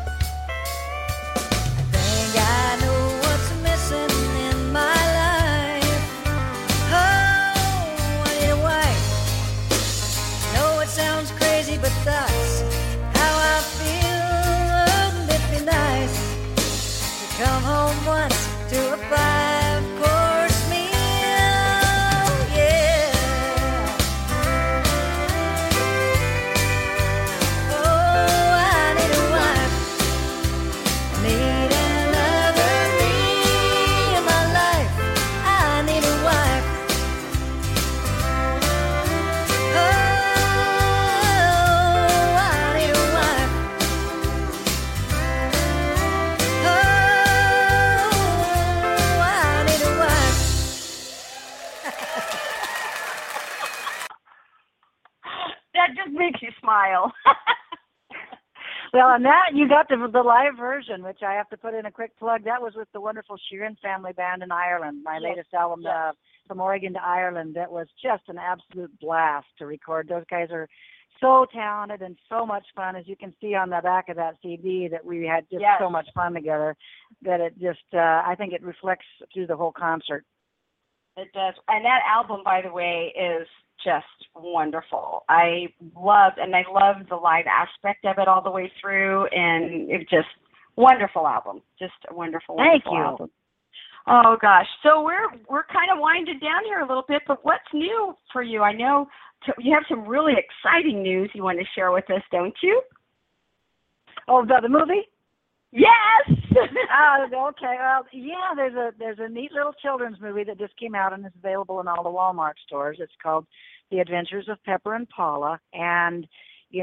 I think I know what's missing in my life. Oh, I need a wife. Know it sounds crazy, but that's how I feel. Wouldn't it be nice to come home once to a 5-course meal? Yeah. Oh, I need a wife. I need another me in my life. I need a wife. Oh, I need a wife. Oh, I need a wife. That just makes you smile. Well, and that you got the live version, which I have to put in a quick plug. That was with the wonderful Sheeran Family Band in Ireland. My latest album, From Oregon to Ireland. That was just an absolute blast to record. Those guys are so talented and so much fun, as you can see on the back of that CD. That we had just so much fun together. That it just, I think it reflects through the whole concert. It does. And that album, by the way, is just wonderful. I loved the live aspect of it all the way through, and it's just wonderful album. Just a wonderful, wonderful album. Oh gosh. So we're kind of winding down here a little bit, but what's new for you? I know you have some really exciting news you want to share with us, don't you? Oh, the movie? Yes. Okay. Well, yeah. There's a neat little children's movie that just came out and is available in all the Walmart stores. It's called The Adventures of Pepper and Paula, and it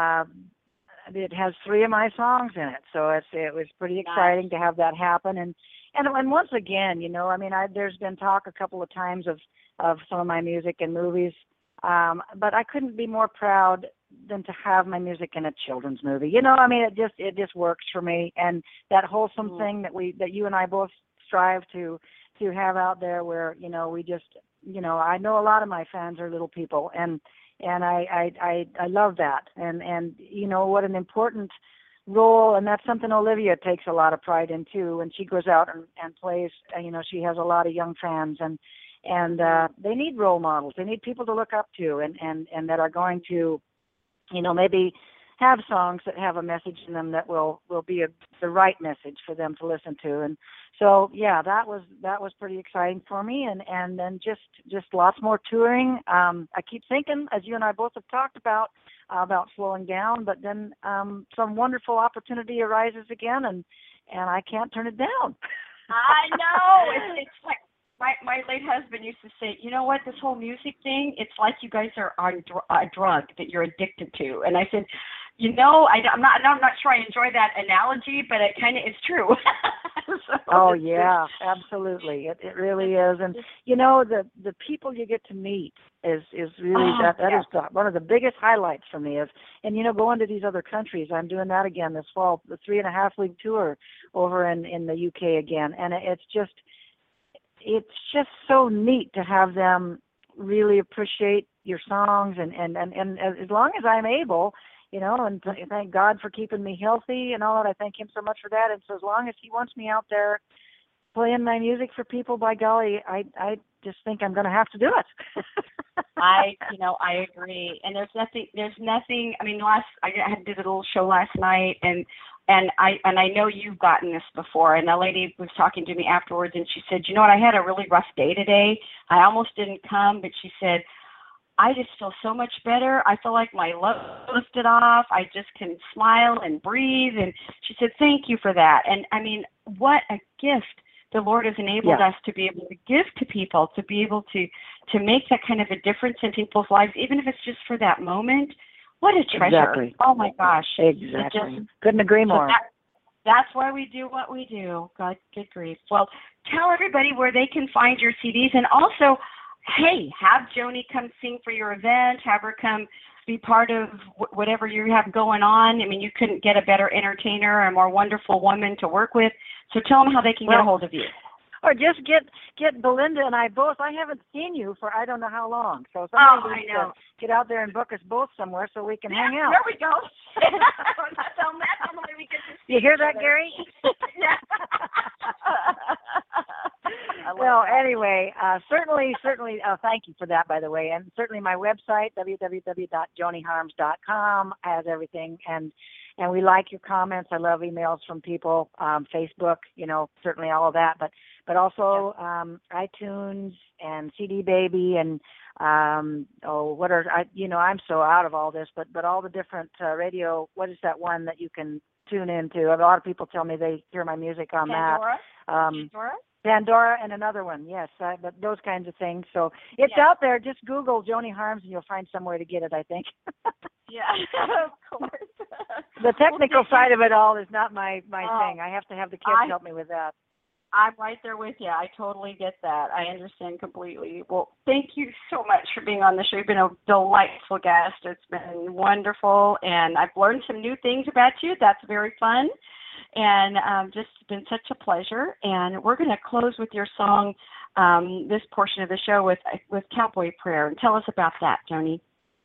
has 3 of my songs in it. So it was pretty exciting to have that happen. And once again, there's been talk a couple of times of some of my music in movies, but I couldn't be more proud than to have my music in a children's movie. It just works for me, and that wholesome thing that you and I both strive to have out there, where we just I know a lot of my fans are little people, and I love that, and what an important role, and that's something Olivia takes a lot of pride in too. When she goes out and plays, she has a lot of young fans, and they need role models. They need people to look up to, and that are going to maybe have songs that have a message in them that will be the right message for them to listen to. And so, yeah, that was pretty exciting for me. And then just lots more touring. I keep thinking, as you and I both have talked about slowing down, but then some wonderful opportunity arises again, and I can't turn it down. I know. It's like my late husband used to say, you know what, this whole music thing, it's like you guys are on a drug that you're addicted to. And I said, I'm not sure I enjoy that analogy, but it kind of is true. Oh yeah, absolutely. It really is. And the people you get to meet is really that is one of the biggest highlights for me. And going to these other countries. I'm doing that again this fall, the 3.5-week tour over in the UK again, and it's just so neat to have them really appreciate your songs, and as long as I'm able, and thank God for keeping me healthy and all that. I thank him so much for that. And so as long as he wants me out there playing my music for people, by golly, I just think I'm going to have to do it. I agree. And there's nothing. I mean, I did a little show last night, and I know you've gotten this before. And a lady was talking to me afterwards, and she said, I had a really rough day today. I almost didn't come, but she said, I just feel so much better. I feel like my load lifted off. I just can smile and breathe. And she said, thank you for that. And I mean, what a gift the Lord has enabled us to be able to give to people, to be able to make that kind of a difference in people's lives, even if it's just for that moment. What a treasure. Exactly. Oh, my gosh. Exactly. Couldn't agree more. That's why we do what we do. God, good grief. Well, tell everybody where they can find your CDs. And also, hey, have Joni come sing for your event. Have her come be part of whatever you have going on. I mean, you couldn't get a better entertainer or a more wonderful woman to work with. So tell them how they can get a hold of you. Or just get Belinda and I both. I haven't seen you for I don't know how long. So somebody needs to get out there and book us both somewhere so we can hang out. There we go. That's the way we get to see you hear that, Gary? Well, anyway, certainly, thank you for that, by the way. And certainly my website, www.joniharms.com, has everything. And we like your comments. I love emails from people, Facebook, certainly all of that. But also iTunes and CD Baby and I'm so out of all this, but all the different radio. What is that one that you can tune into? A lot of people tell me they hear my music on Pandora? that. Pandora and another one, yes, but those kinds of things. So it's out there. Just Google Joni Harms and you'll find somewhere to get it, I think. Yeah, of course. The technical side of it all is not my thing. I have to have the kids help me with that. I'm right there with you. I totally get that. I understand completely. Well, thank you so much for being on the show. You've been a delightful guest. It's been wonderful, and I've learned some new things about you. That's very fun, and just been such a pleasure. And we're going to close with your song, this portion of the show, with Cowboy Prayer. And tell us about that, Joni.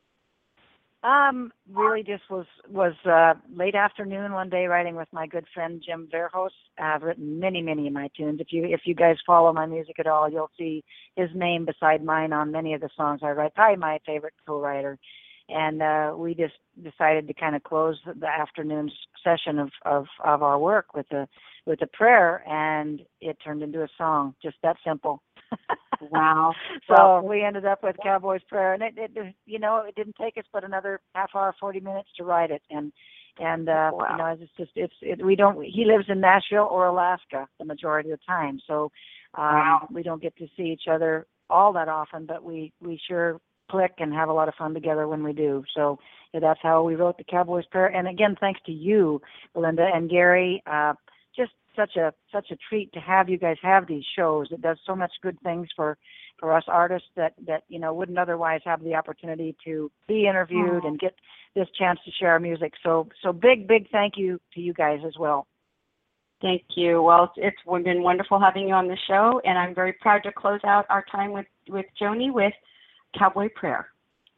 Really just was late afternoon one day writing with my good friend Jim Verhos. I've written many of my tunes. If you guys follow my music at all, you'll see his name beside mine on many of the songs I write. Probably my favorite co-writer. And we just decided to kind of close the afternoon session of our work with a prayer, and it turned into a song. Just that simple. Wow. So we ended up with Cowboy's Prayer, and it didn't take us but another half hour, 40 minutes to write it. And wow. He lives in Nashville or Alaska the majority of the time, so we don't get to see each other all that often, but we sure click and have a lot of fun together when we do. So that's how we wrote the Cowboy's Prayer. And again, thanks to you, Belinda and Gary. Just such a treat to have you guys have these shows. It does so much good things for us artists that wouldn't otherwise have the opportunity to be interviewed and get this chance to share our music. So big thank you to you guys as well. Thank you. Well, it's been wonderful having you on the show, and I'm very proud to close out our time with Joni with Cowboy Prayer.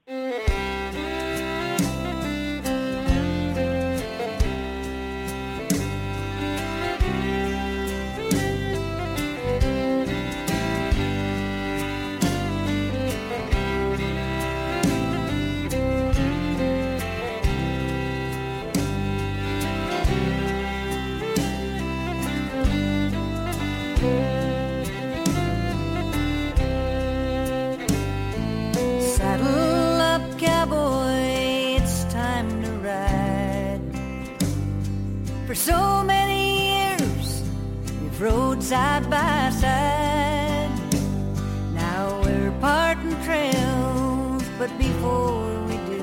So many years we've rode side by side. Now we're parting trails, but before we do,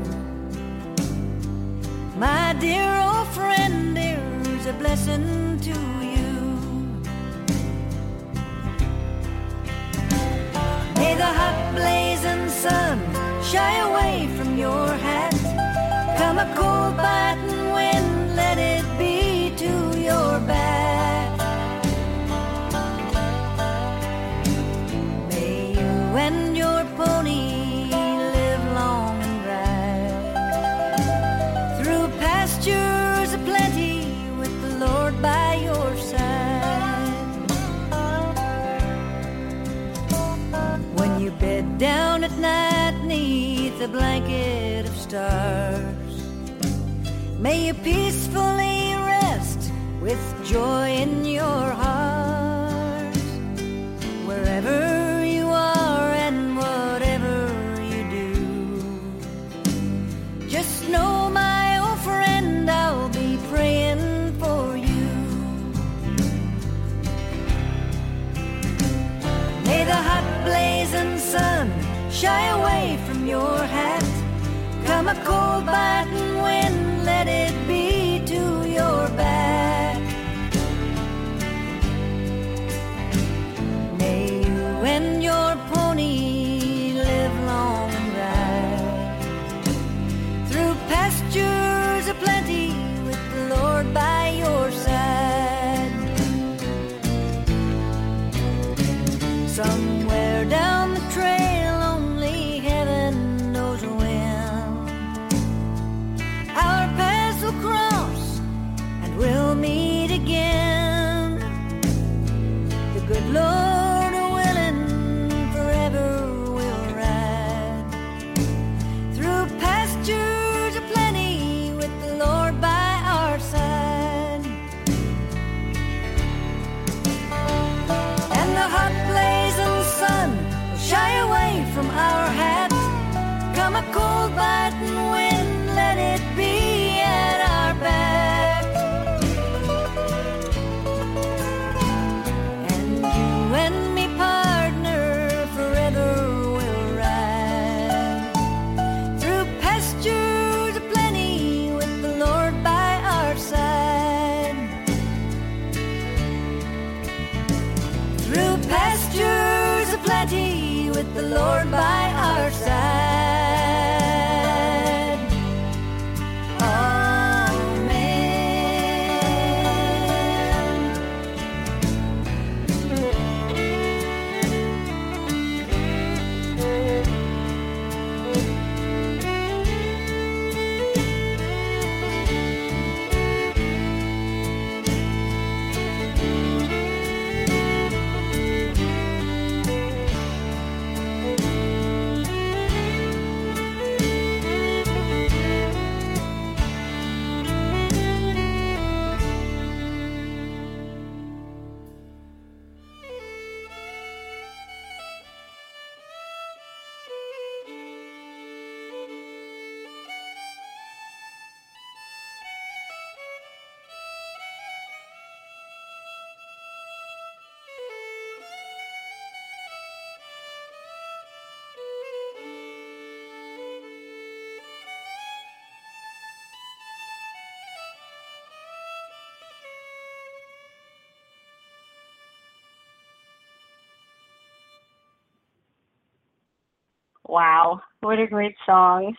my dear old friend, there's a blessing to you. May the hot blazing sun shy away from your hat. Come a cold biting wind, let it be to your back. May you and your pony live long and right, through pastures aplenty with the Lord by your side. When you bed down at night neath a blanket of stars, may you peacefully rest with joy in your heart. Wherever you are and whatever you do, just know, my old friend, I'll be praying for you. May the hot blazing sun shy away from your hat. Come a cold biting wind, let it be to your back. May you and your pony live long and right through pastures aplenty with the Lord by your side. Somewhere down the trail, only heaven knows when, our paths will cross and we'll meet again. The good Lord willing, forever we'll ride through pastures aplenty with the Lord by our side. And the hot blazing sun will shy away from our hat. Come a cold biting wind, let it be at our back. And you and me, partner, forever we'll ride through pastures aplenty with the Lord by our side. Through pastures aplenty with the Lord by our side. Wow, what a great song.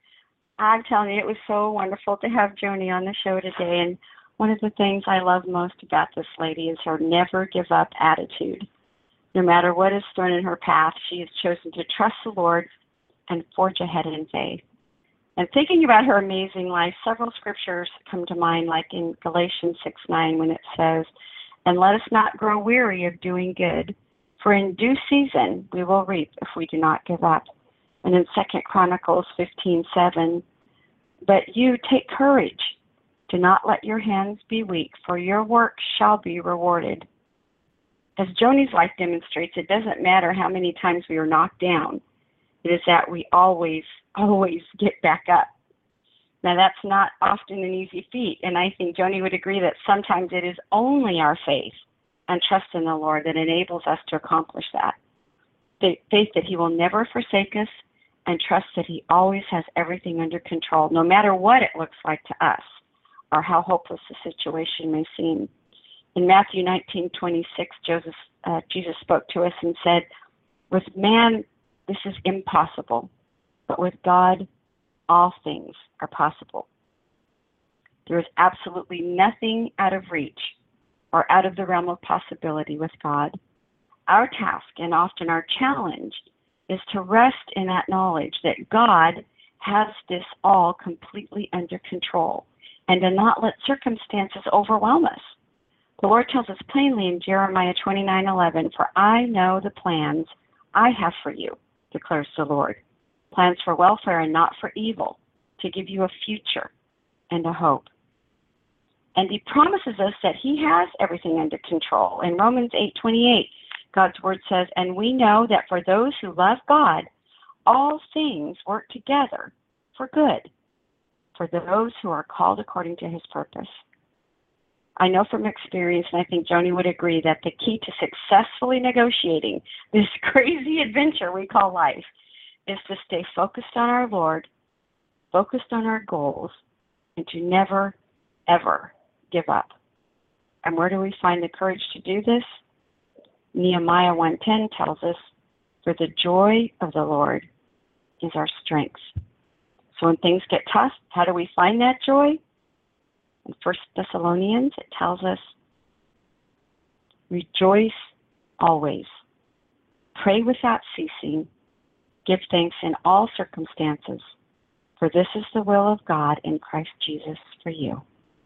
I'm telling you, it was so wonderful to have Joni on the show today. And one of the things I love most about this lady is her never give up attitude. No matter what is thrown in her path, she has chosen to trust the Lord and forge ahead in faith. And thinking about her amazing life, several scriptures come to mind, like in Galatians 6:9, when it says, "And let us not grow weary of doing good, for in due season we will reap if we do not give up." And in 2 Chronicles 15:7, "But you take courage. Do not let your hands be weak, for your work shall be rewarded." As Joni's life demonstrates, it doesn't matter how many times we are knocked down. It is that we always get back up. Now, that's not often an easy feat, and I think Joni would agree that sometimes it is only our faith and trust in the Lord that enables us to accomplish that. The faith that He will never forsake us, and trust that He always has everything under control, no matter what it looks like to us or how hopeless the situation may seem. In Matthew 19:26, Jesus spoke to us and said, "With man, this is impossible, but with God, all things are possible." There is absolutely nothing out of reach or out of the realm of possibility with God. Our task, and often our challenge, is to rest in that knowledge that God has this all completely under control, and to not let circumstances overwhelm us. The Lord tells us plainly in Jeremiah 29:11, "For I know the plans I have for you, declares the Lord, plans for welfare and not for evil, to give you a future and a hope." And He promises us that He has everything under control. In Romans 8:28, God's word says, "And we know that for those who love God, all things work together for good, for those who are called according to His purpose." I know from experience, and I think Joni would agree, that the key to successfully negotiating this crazy adventure we call life is to stay focused on our Lord focused on our goals, and to never, ever give up. And where do we find the courage to do this? Nehemiah 1:10 tells us, "For the joy of the Lord is our strength." So when things get tough, how do we find that joy? In 1 Thessalonians, it tells us, "Rejoice always. Pray without ceasing. Give thanks in all circumstances, for this is the will of God in Christ Jesus for you."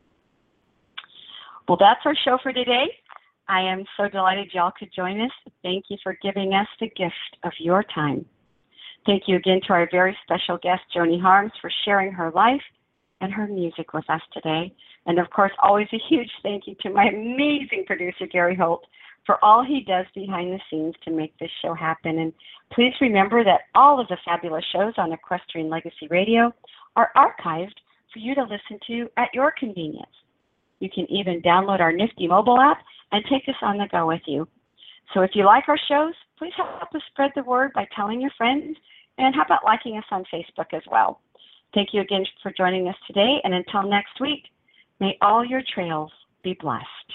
Well, that's our show for today. I am so delighted y'all could join us. Thank you for giving us the gift of your time. Thank you again to our very special guest, Joni Harms, for sharing her life and her music with us today. And of course, always a huge thank you to my amazing producer, Gary Holt, for all he does behind the scenes to make this show happen. And please remember that all of the fabulous shows on Equestrian Legacy Radio are archived for you to listen to at your convenience. You can even download our nifty mobile app and take us on the go with you. So if you like our shows, please help us spread the word by telling your friends, and how about liking us on Facebook as well. Thank you again for joining us today, and until next week, may all your trails be blessed.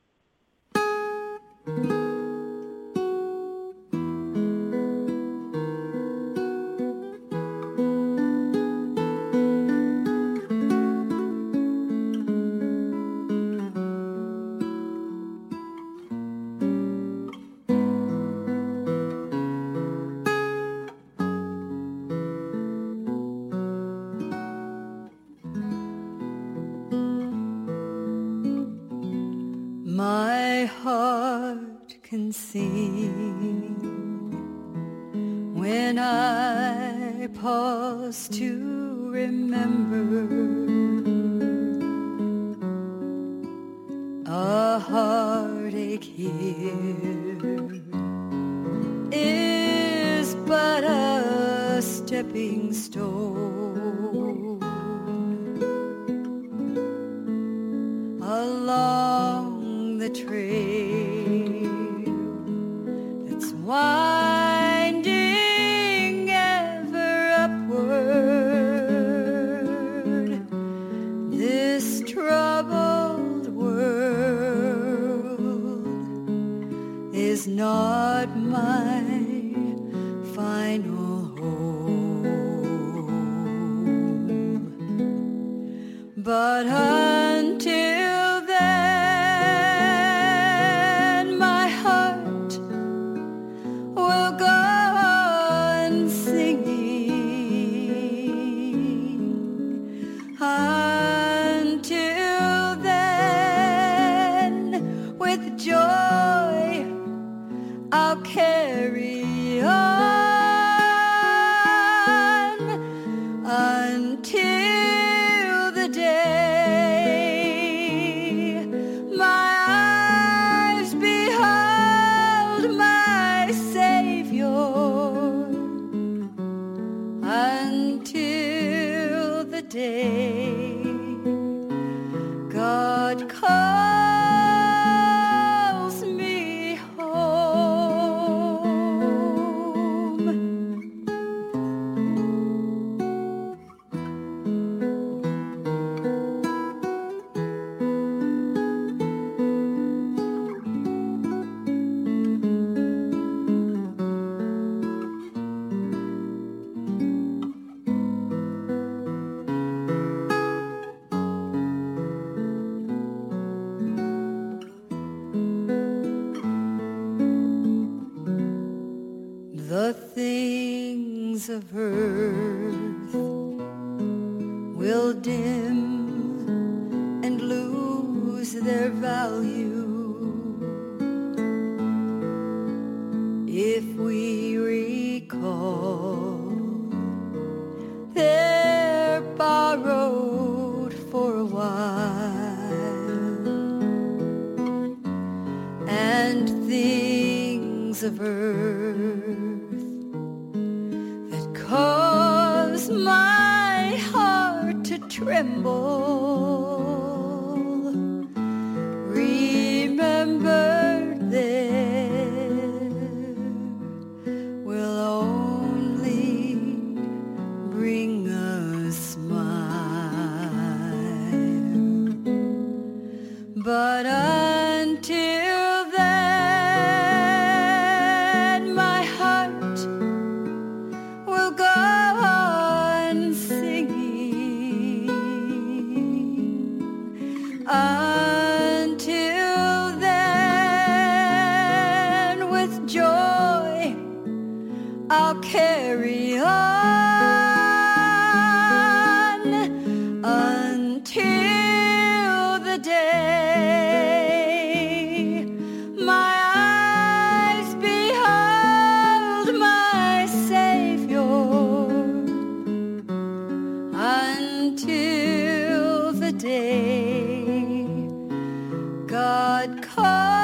My heart can sing when I pause to remember a heartache here is but a stepping stone along the trail that's winding ever upward. This troubled world is not my final home, but until then, my heart will go on singing. Until then, with joy, I'll carry on. Until the day my eyes behold my Savior. Until the day God calls me home. The things of earth will dim and lose their value if we recall they're borrowed for a while, and things of earth that cause my heart to tremble. Remember, there will only bring a smile. Until then, with joy, I'll carry on until the day my eyes behold my Savior. Until the day God calls